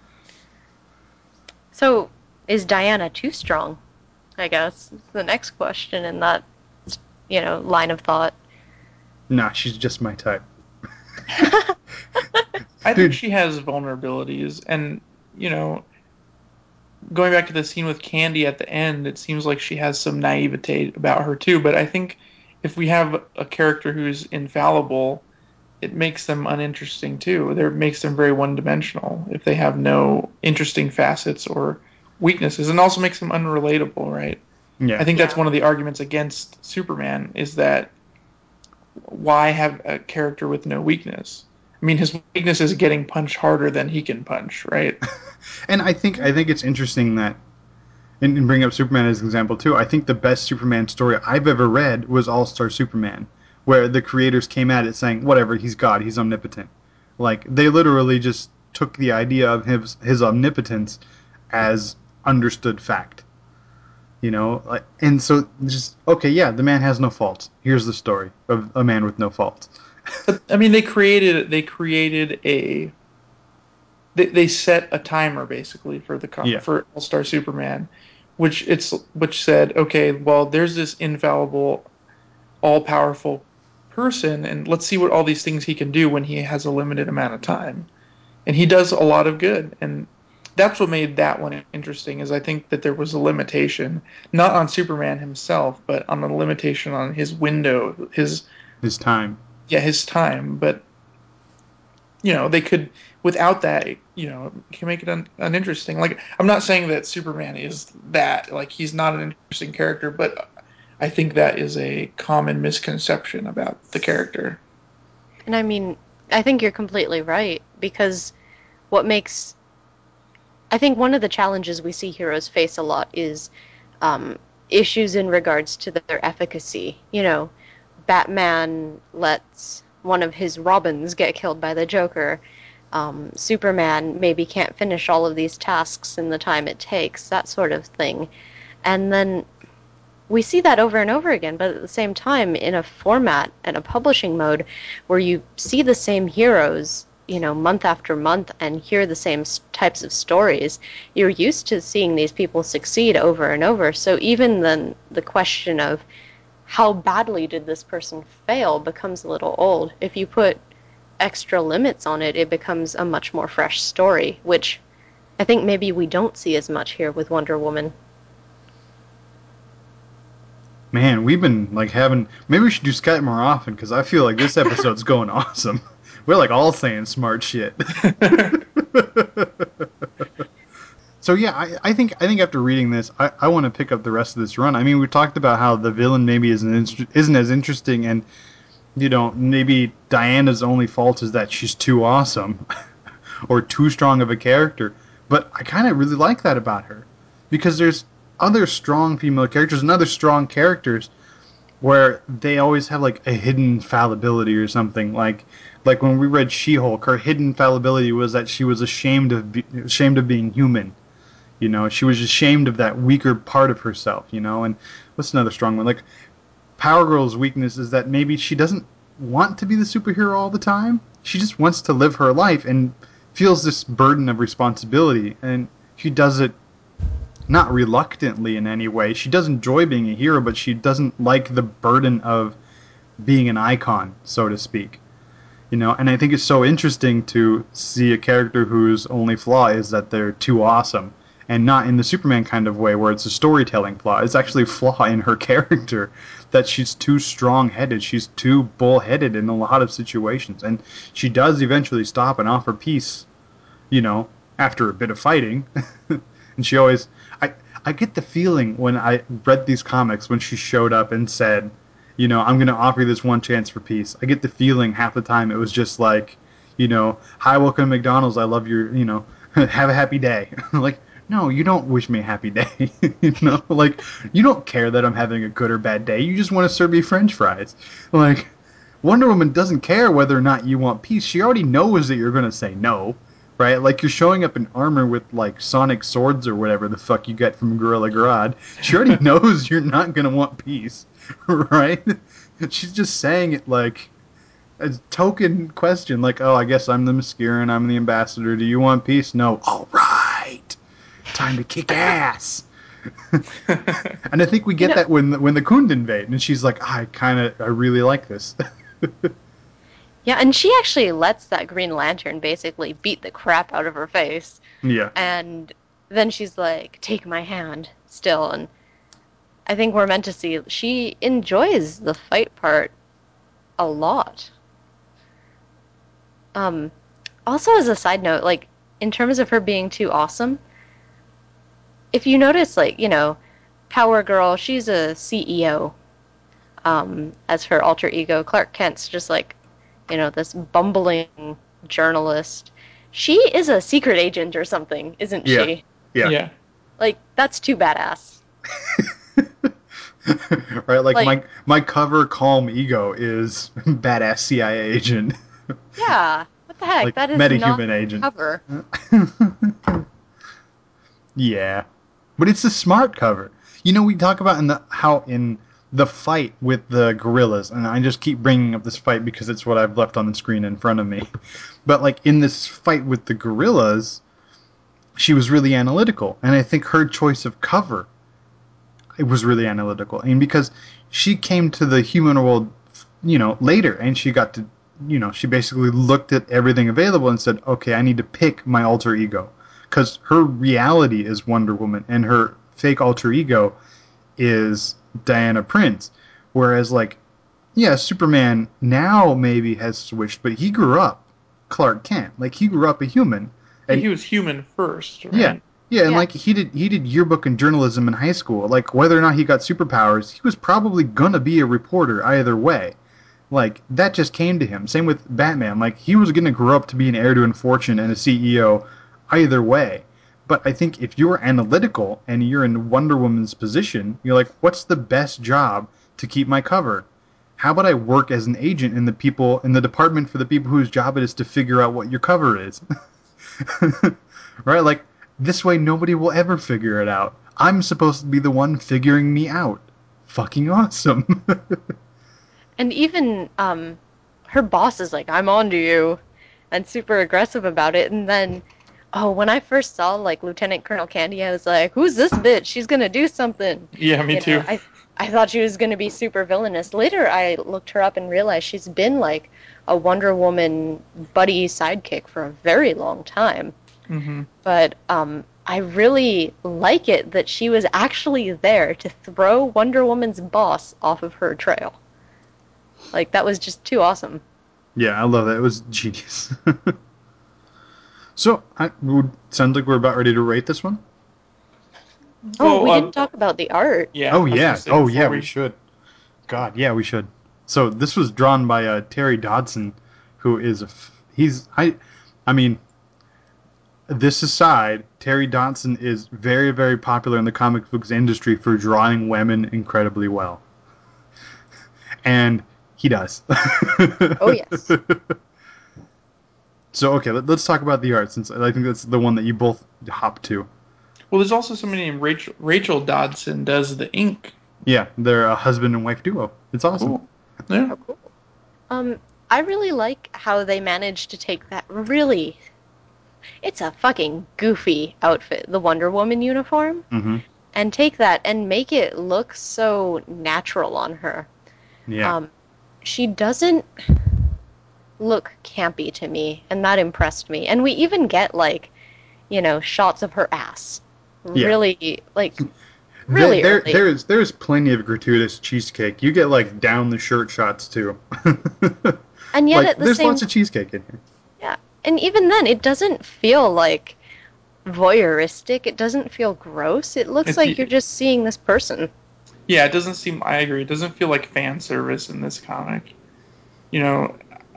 So, is Diana too strong? I guess is the next question in that, line of thought. Nah, she's just my type. I think Dude. she has vulnerabilities, and going back to the scene with Candy at the end, it seems like she has some naivete about her too. But I think if we have a character who's infallible, it makes them uninteresting too. It makes them very one-dimensional if they have no interesting facets or weaknesses, and also makes them unrelatable, right? Yeah. I think that's Yeah. one of the arguments against Superman, is that why have a character with no weakness? I mean, his weakness is getting punched harder than he can punch, right? And I think it's interesting that, and bring up Superman as an example too. I think the best Superman story I've ever read was All Star Superman, where the creators came at it saying, "Whatever, he's God, he's omnipotent." Like, they literally just took the idea of his omnipotence as understood fact. Like, and so just, okay, yeah, the man has no faults. Here's the story of a man with no faults. But I mean, they set a timer basically for Yeah. for All Star Superman, which said, okay, well, there's this infallible, all powerful person, and let's see what all these things he can do when he has a limited amount of time, and he does a lot of good, and that's what made that one interesting. Is I think that there was a limitation, not on Superman himself, but on a limitation on his window, His time. his time, but they could, without that, can make it uninteresting. Like, I'm not saying that Superman is that, like, he's not an interesting character, but I think that is a common misconception about the character. And I mean, I think you're completely right, because what makes I think one of the challenges we see heroes face a lot is um, issues in regards to their efficacy. Batman lets one of his Robins get killed by the Joker. Superman maybe can't finish all of these tasks in the time it takes, that sort of thing. And then we see that over and over again, but at the same time, in a format and a publishing mode where you see the same heroes, month after month, and hear the same types of stories, you're used to seeing these people succeed over and over. So even then, the question of how badly did this person fail becomes a little old. If you put extra limits on it, it becomes a much more fresh story, which I think maybe we don't see as much here with Wonder Woman. Man, we've been like having. Maybe we should do Skype more often because I feel like this episode's going awesome. We're like all saying smart shit. So yeah, I think after reading this, I want to pick up the rest of this run. I mean, we talked about how the villain maybe isn't as interesting, and maybe Diana's only fault is that she's too awesome or too strong of a character. But I kind of really like that about her because there's other strong female characters and other strong characters where they always have like a hidden fallibility or something. Like when we read She-Hulk, her hidden fallibility was that she was ashamed of being human. She was ashamed of that weaker part of herself. And what's another strong one? Like, Power Girl's weakness is that maybe she doesn't want to be the superhero all the time. She just wants to live her life and feels this burden of responsibility, and she does it not reluctantly in any way. She does enjoy being a hero, but she doesn't like the burden of being an icon, so to speak. And I think it's so interesting to see a character whose only flaw is that they're too awesome. and not in the Superman kind of way where it's a storytelling flaw. It's actually a flaw in her character that she's too strong-headed. She's too bull-headed in a lot of situations, and she does eventually stop and offer peace, after a bit of fighting. And she always... I get the feeling when I read these comics when she showed up and said, I'm going to offer you this one chance for peace. I get the feeling half the time it was just like, hi, welcome to McDonald's. I love your, have a happy day. Like, no, you don't wish me a happy day. Like, you don't care that I'm having a good or bad day. You just want to serve me French fries. Like, Wonder Woman doesn't care whether or not you want peace. She already knows that you're going to say no. Right? Like, you're showing up in armor with, like, sonic swords or whatever the fuck you get from Gorilla Grodd. She already knows you're not going to want peace. Right? She's just saying it, like, a token question. Like, oh, I guess I'm the Mascaran, I'm the ambassador. Do you want peace? No. All right. Time to kick ass. And I think we get that when the Khund invade. And she's like, I really like this. Yeah, and she actually lets that Green Lantern basically beat the crap out of her face. Yeah. And then she's like, take my hand still. And I think we're meant to see she enjoys the fight part a lot. Also, as a side note, like, in terms of her being too awesome, if you notice, like, Power Girl, she's a CEO. As her alter ego, Clark Kent's just like, this bumbling journalist. She is a secret agent or something, isn't she? Yeah. Like, that's too badass. Right, like my cover calm ego is badass CIA agent. Yeah, what the heck? Like that is metahuman not agent. cover. Yeah, but it's a smart cover. We talk about how in the fight with the gorillas, and I just keep bringing up this fight because it's what I've left on the screen in front of me. But like in this fight with the gorillas, she was really analytical, and I think her choice of cover, it was really analytical, and because she came to the human world, later, and she got to, she basically looked at everything available and said, okay, I need to pick my alter ego, because her reality is Wonder Woman, and her fake alter ego is Diana Prince. Whereas, like, yeah, Superman now maybe has switched, but he grew up Clark Kent. Like, he grew up a human. And he was human first, right? Yeah, and like he did yearbook and journalism in high school. Like, whether or not he got superpowers, he was probably gonna be a reporter either way. Like, that just came to him. Same with Batman. Like, he was gonna grow up to be an heir to a fortune and a CEO either way. But I think if you're analytical and you're in Wonder Woman's position, you're like, what's the best job to keep my cover? How about I work as an agent in the department for the people whose job it is to figure out what your cover is? Right? Like, this way nobody will ever figure it out. I'm supposed to be the one figuring me out. Fucking awesome. And even her boss is like, I'm on to you, and super aggressive about it. And then, when I first saw, like, Lieutenant Colonel Candy, I was like, who's this bitch? She's going to do something. Yeah, me too. I thought she was going to be super villainous. Later, I looked her up and realized she's been, like, a Wonder Woman buddy sidekick for a very long time. Mm-hmm. But I really like it that she was actually there to throw Wonder Woman's boss off of her trail. Like, that was just too awesome. Yeah, I love that. It was genius. So, sounds like we're about ready to rate this one. Oh, we didn't talk about the art. Yeah. Oh, yeah. We We should. God, yeah, we should. So, this was drawn by Terry Dodson, who is I mean, this aside, Terry Dodson is very, very popular in the comic books industry for drawing women incredibly well. And he does. Oh, yes. So, okay, let's talk about the art, since I think that's the one that you both hop to. Well, there's also somebody named Rachel Dodson does the ink. Yeah, they're a husband and wife duo. It's awesome. Cool. Yeah. Oh, cool. I really like how they managed to take that really... It's a fucking goofy outfit, the Wonder Woman uniform, and take that and make it look so natural on her. Yeah. She doesn't look campy to me, and that impressed me. And we even get, like, shots of her ass. Yeah. really like really early. There's plenty of gratuitous cheesecake. You get like down the shirt shots too. And yet Like at the there's lots same of cheesecake in here. yeah. And even then it doesn't feel like voyeuristic. It doesn't feel gross. It looks like It, you're just seeing this person. yeah, it doesn't seem. I agree. It doesn't feel like fan service in this comic. You know,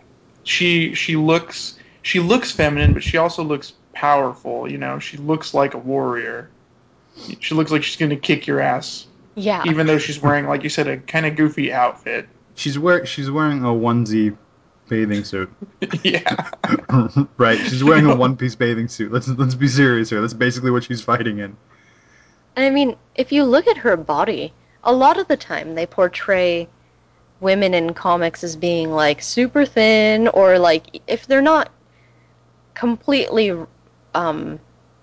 she looks feminine, but she also looks powerful. You know, she looks like a warrior. She looks like she's gonna kick your ass, Yeah. even though she's wearing, like you said, a kind of goofy outfit. She's wearing a onesie bathing suit. Yeah, Right. She's wearing a one-piece bathing suit. Let's be serious here. That's basically what she's fighting in. And I mean, if you look at her body, a lot of the time they portray women in comics as being like super thin or like if they're not completely um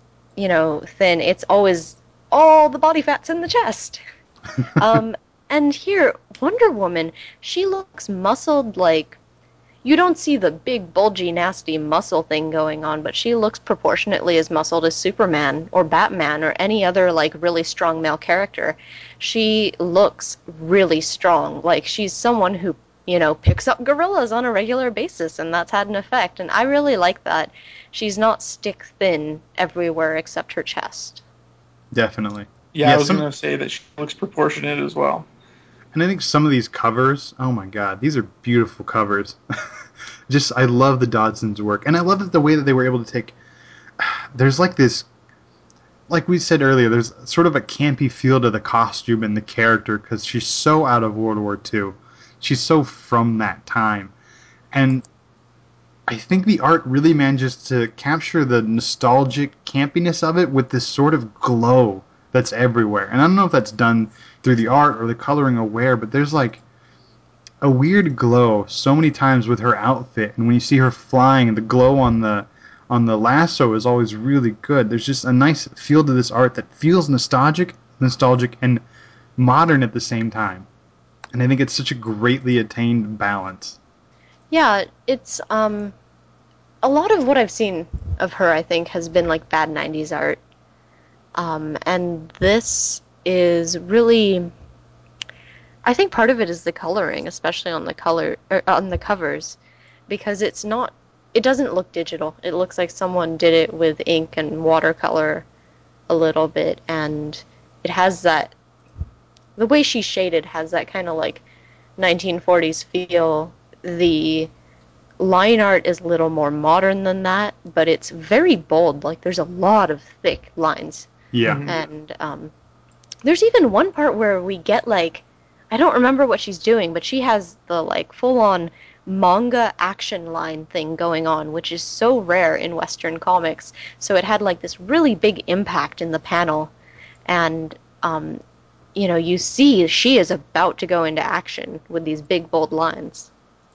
thin, it's always all the body fat's in the chest. Um and here Wonder Woman, she looks muscled like you don't see the big, bulgy, nasty muscle thing going on, but she looks proportionately as muscled as Superman or Batman or any other, like, really strong male character. She looks really strong. Like, she's someone who, picks up gorillas on a regular basis, and that's had an effect. And I really like that. She's not stick thin everywhere except her chest. Definitely. yeah. I Yeah, was gonna say that she looks proportionate as well. and I think some of these covers, oh my god, these are beautiful covers. Just I love the Dodson's work, and I love that the way that they were able to take. There's like this, like we said earlier, there's sort of a campy feel to the costume and the character because she's so out of World War II. She's so from that time, and I think the art really manages to capture the nostalgic campiness of it with this sort of glow that's everywhere. And I don't know if that's done through the art or the coloring or where, but there's like a weird glow so many times with her outfit, and when you see her flying, the glow on the lasso is always really good. There's just a nice feel to this art that feels nostalgic and modern at the same time. And I think it's such a greatly attained balance. Yeah, it's, a lot of what I've seen of her, I think, has been like bad 90s art. And this is really, I think part of it is the coloring, especially on the on the covers, because it doesn't look digital. It looks like someone did it with ink and watercolor a little bit, and it has the way she's shaded has that kind of like 1940s feel. The line art is a little more modern than that, but it's very bold. Like there's a lot of thick lines. Yeah. Mhm. And there's even one part where we get like I don't remember what she's doing, but she has the like full on manga action line thing going on, which is so rare in Western comics. So it had like this really big impact in the panel, and you see she is about to go into action with these big bold lines.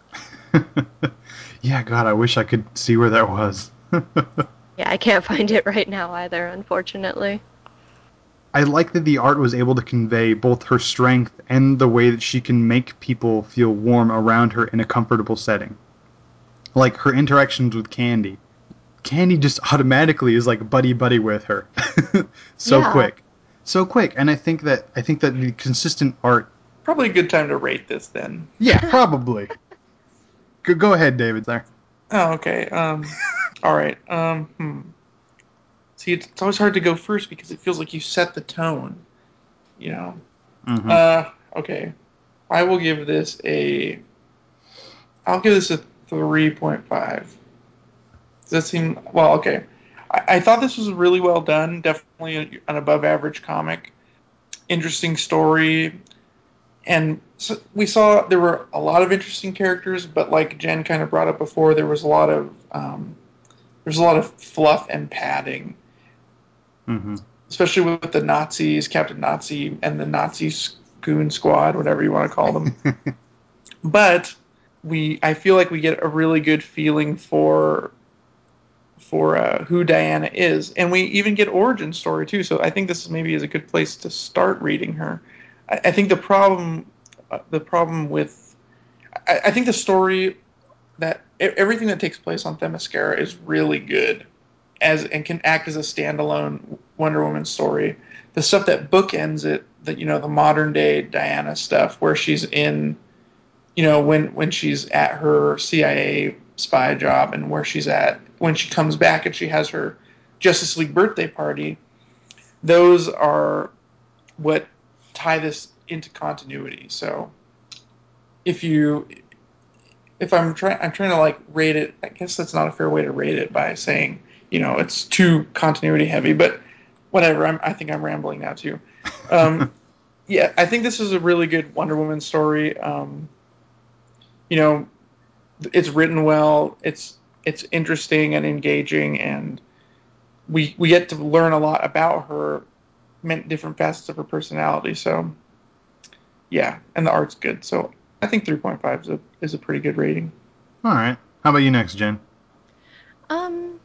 Yeah, God, I wish I could see where that was. Yeah, I can't find it right now either, unfortunately. I like that the art was able to convey both her strength and the way that she can make people feel warm around her in a comfortable setting. Like her interactions with Candy. Candy just automatically is like buddy buddy with her. So Yeah. quick. So quick. And I think that the consistent art. Probably a good time to rate this then. Yeah, probably. Go ahead, David there. Oh, okay. All right. See, it's always hard to go first because it feels like you set the tone. You know. Mhm. Okay. I will give this a. I'll give this a 3.5. Does that seem well? Okay. I thought this was really well done. Definitely an above average comic. Interesting story. And so we saw there were a lot of interesting characters, but like Jen kind of brought up before, there's a lot of fluff and padding, Mhm. especially with the Nazis, Captain Nazi, and the Nazi goon squad, whatever you want to call them. But I feel like we get a really good feeling for who Diana is, and we even get origin story too. So I think this maybe is a good place to start reading her. I think the problem with I think the story that everything that takes place on Themyscira is really good as and can act as a standalone Wonder Woman story. The stuff that bookends it, that the modern day Diana stuff, where she's in, when she's at her CIA spy job, and where she's at when she comes back and she has her Justice League birthday party. Those are what tie this into continuity. So if I'm trying to like rate it, I guess that's not a fair way to rate it by saying it's too continuity heavy, but whatever. I think I'm rambling now too. Yeah, I think this is a really good Wonder Woman story. It's written well. It's interesting and engaging, and we get to learn a lot about her, different facets of her personality. So yeah, and the art's good. So I think 3.5 is a pretty good rating. All right. How about you next, Jen? I'm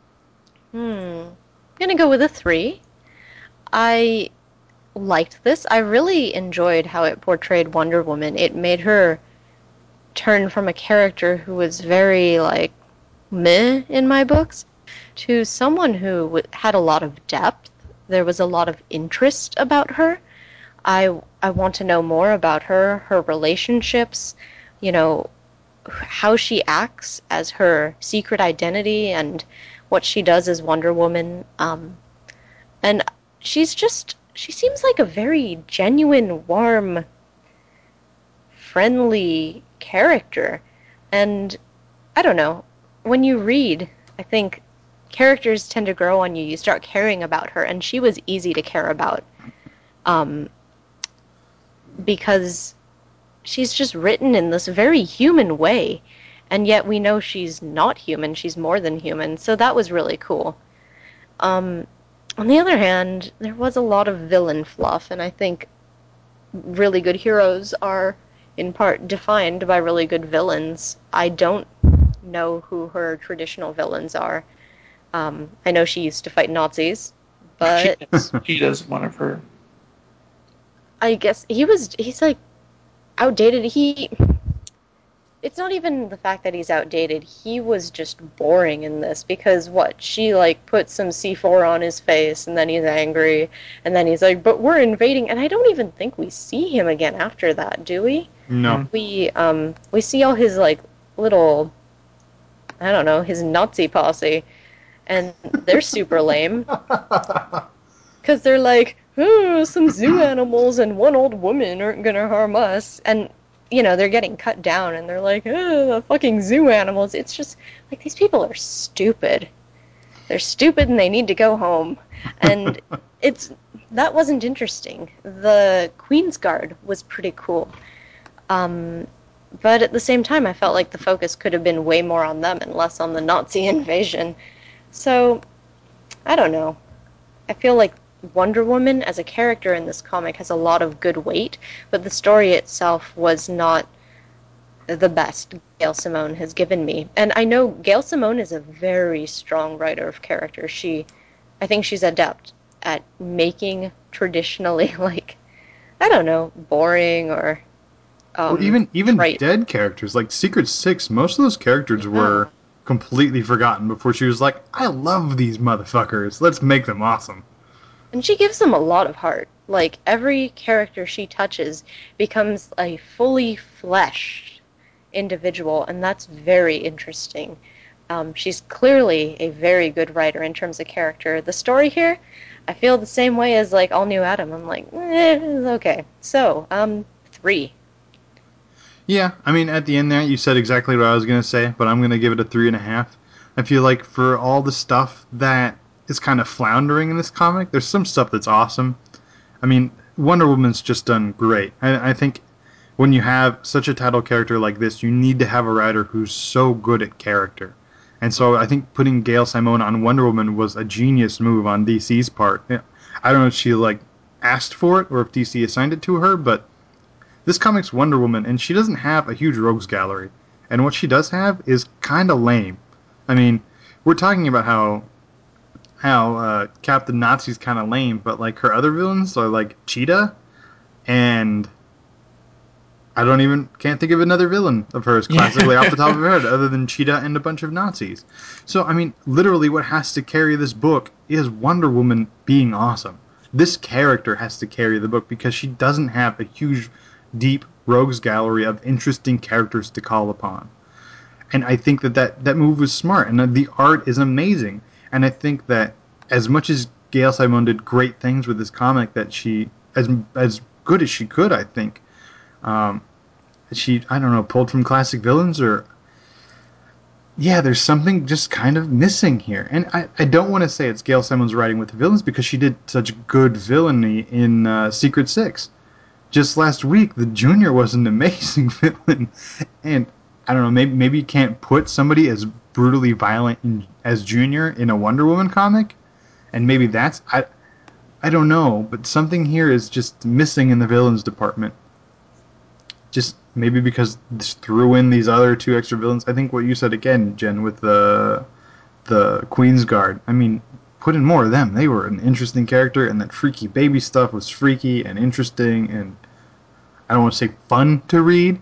gonna go with a 3. I liked this. I really enjoyed how it portrayed Wonder Woman. It made her turn from a character who was very, like, meh in my books to someone who had a lot of depth. There was a lot of interest about her. I want to know more about her relationships, how she acts as her secret identity and what she does as Wonder Woman. And she seems like a very genuine, warm, friendly character. And I don't know, when you read, I think characters tend to grow on you. You start caring about her, and she was easy to care about. Because she's just written in this very human way, and yet we know she's not human. She's more than human, so that was really cool. On the other hand, there was a lot of villain fluff, and I think really good heroes are in part defined by really good villains. I don't know who her traditional villains are. I know she used to fight Nazis, but She does one of her. I guess he's like outdated. It's not even the fact that he's outdated. He was just boring in this because she like put some C4 on his face and then he's angry and then he's like, but we're invading, and I don't even think we see him again after that, do we? No. We see all his like little, I don't know, his Nazi posse, and they're super lame. Because they're like, oh, some zoo animals and one old woman aren't gonna harm us. And, they're getting cut down and they're like, oh, the fucking zoo animals. It's just, like, these people are stupid. They're stupid and they need to go home. And that wasn't interesting. The Queen's Guard was pretty cool. But at the same time, I felt like the focus could have been way more on them and less on the Nazi invasion. So, I don't know. I feel like Wonder Woman as a character in this comic has a lot of good weight, but the story itself was not the best Gail Simone has given me. And I know Gail Simone is a very strong writer of characters. I think she's adept at making traditionally, like, I don't know, boring or even trite. dead characters like Secret Six. Most of those characters were completely forgotten before she was like, I love these motherfuckers. Let's make them awesome. And she gives them a lot of heart. Like, every character she touches becomes a fully fleshed individual, and that's very interesting. She's clearly a very good writer in terms of character. The story here, I feel the same way as, like, All New Adam. I'm like, okay. So, 3. Yeah, I mean, at the end there, you said exactly what I was going to say, but I'm going to give it a 3.5. I feel like for all the stuff that is kind of floundering in this comic, there's some stuff that's awesome. I mean, Wonder Woman's just done great. I think when you have such a title character like this, you need to have a writer who's so good at character. And so I think putting Gail Simone on Wonder Woman was a genius move on DC's part. I don't know if she like asked for it or if DC assigned it to her, but this comic's Wonder Woman, and she doesn't have a huge rogues gallery. And what she does have is kind of lame. I mean, we're talking about how Captain Nazi's kind of lame, but like her other villains are like Cheetah and can't think of another villain of hers classically off the top of her head other than Cheetah and a bunch of Nazis. So, I mean, literally what has to carry this book is Wonder Woman being awesome. This character has to carry the book because she doesn't have a huge, deep rogues gallery of interesting characters to call upon. And I think that move was smart, and the art is amazing. And I think that as much as Gail Simone did great things with this comic, that she, as good as she could, I think, she, I don't know, pulled from classic villains, or yeah, there's something just kind of missing here. And I don't want to say it's Gail Simone's writing with the villains because she did such good villainy in Secret Six. Just last week, the Junior was an amazing villain, and I don't know, maybe you can't put somebody as brutally violent as Junior in a Wonder Woman comic, and maybe that's I don't know, but something here is just missing in the villains department. Just maybe because just threw in these other two extra villains. I think what you said again, Jen, with the Queen's Guard. I mean, put in more of them. They were an interesting character, and that freaky baby stuff was freaky and interesting, and I don't want to say fun to read,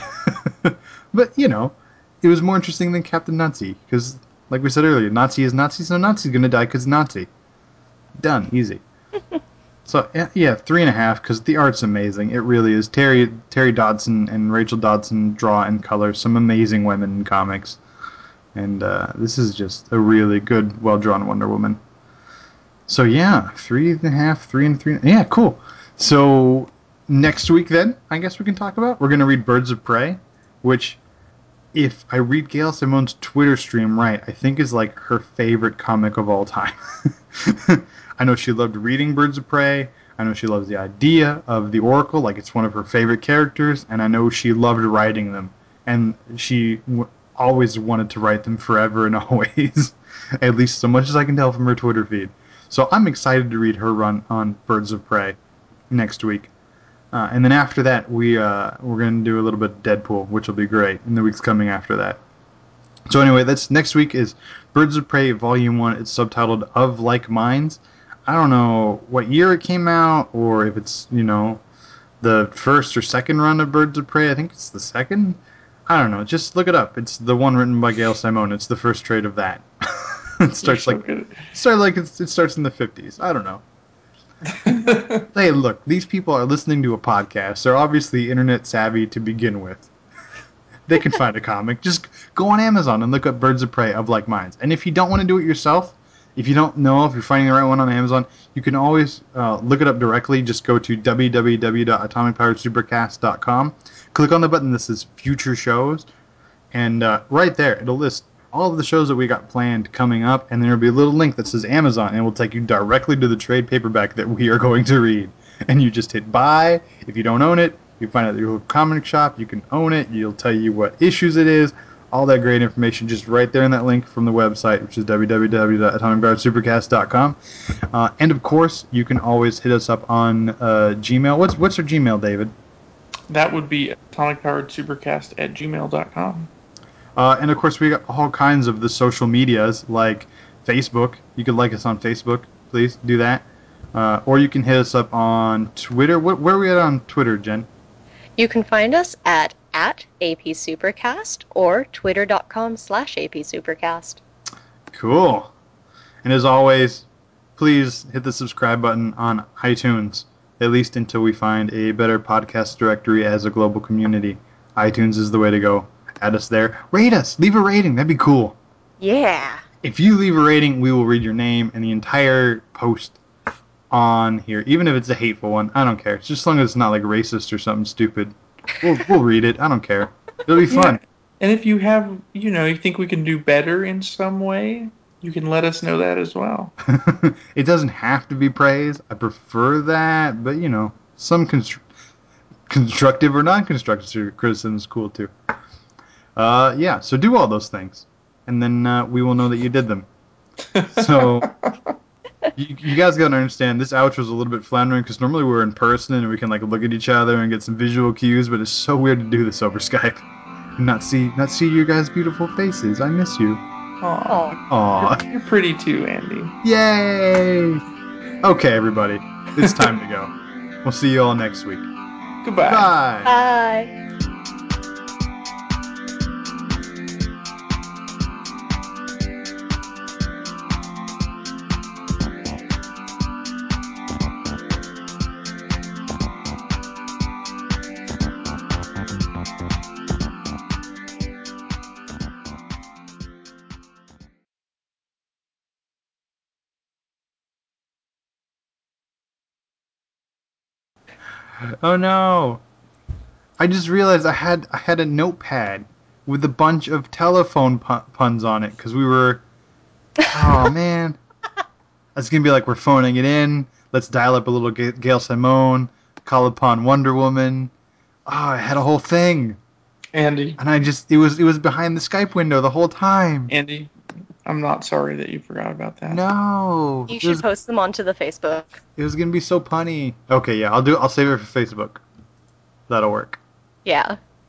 but you know, it was more interesting than Captain Nazi because, like we said earlier, Nazi is Nazi, so Nazi's gonna die because Nazi. Done, easy. So yeah, 3.5 because the art's amazing. It really is. Terry Dodson and Rachel Dodson draw and color some amazing women in comics, and this is just a really good, well drawn Wonder Woman. So yeah, 3.5, 3 and 3. Yeah, cool. So next week then, I guess we can talk about. We're gonna read Birds of Prey, which, if I read Gail Simone's Twitter stream right, I think is like her favorite comic of all time. I know she loved reading Birds of Prey. I know she loves the idea of the Oracle, like it's one of her favorite characters, and I know she loved writing them. And she always wanted to write them forever and always, at least so much as I can tell from her Twitter feed. So I'm excited to read her run on Birds of Prey next week. And then after that, we're going to do a little bit of Deadpool, which will be great in the weeks coming after that. So anyway, that's next week is Birds of Prey Volume 1. It's subtitled Of Like Minds. I don't know what year it came out, or if it's, you know, the first or second run of Birds of Prey. I think it's the second. I don't know. Just look it up. It's the one written by Gail Simone. It's the first trade of that. It starts like it starts in the 50s. I don't know. Hey, look, these people are listening to a podcast. They're obviously internet savvy to begin with. They can find a comic. Just go on Amazon and look up Birds of Prey Of Like Minds. And if you don't want to do it yourself, if you don't know if you're finding the right one on Amazon, you can always look it up directly. Just go to www.atomicpoweredsupercast.com. Click on the button that says Future Shows, and right there, it'll list all of the shows that we got planned coming up, and there'll be a little link that says Amazon, and it will take you directly to the trade paperback that we are going to read. And you just hit buy. If you don't own it, you find out your comic shop, you can own it, it'll tell you what issues it is, all that great information just right there in that link from the website, which is www.atomicpoweredsupercast.com. And of course, you can always hit us up on Gmail. What's our Gmail, David? That would be atomicpoweredsupercast@gmail.com. And of course, we got all kinds of the social medias, like Facebook. You could like us on Facebook. Please do that. Or you can hit us up on Twitter. Where are we at on Twitter, Jen? You can find us at APSupercast or twitter.com/APSupercast. Cool. And as always, please hit the subscribe button on iTunes, at least until we find a better podcast directory as a global community. iTunes is the way to go. Add us there. Rate us. Leave a rating. That'd be cool. Yeah. If you leave a rating, we will read your name and the entire post on here, even if it's a hateful one. I don't care. Just as long as it's not like racist or something stupid. We'll read it. I don't care. It'll be fun. Yeah. And if you have, you think we can do better in some way, you can let us know that as well. It doesn't have to be praise. I prefer that, but some constructive or non-constructive criticism is cool too. Yeah, so do all those things, and then we will know that you did them. So you guys gotta understand, this outro is a little bit floundering because normally we're in person and we can look at each other and get some visual cues, but it's so weird to do this over Skype and not see you guys' beautiful faces. I miss you. Aww. You're pretty too, Andy. Yay! Okay, everybody, it's time to go. We'll see you all next week. Goodbye. Bye. Bye. Oh no! I just realized I had a notepad with a bunch of telephone puns on it because we were. Oh man! It's gonna be like we're phoning it in. Let's dial up a little Gail Simone. Call upon Wonder Woman. Oh, I had a whole thing, Andy, and it was behind the Skype window the whole time. Andy, I'm not sorry that you forgot about that. No, You should post them onto the Facebook. it was gonna be so punny. Okay, yeah, I'll save it for Facebook. That'll work. Yeah.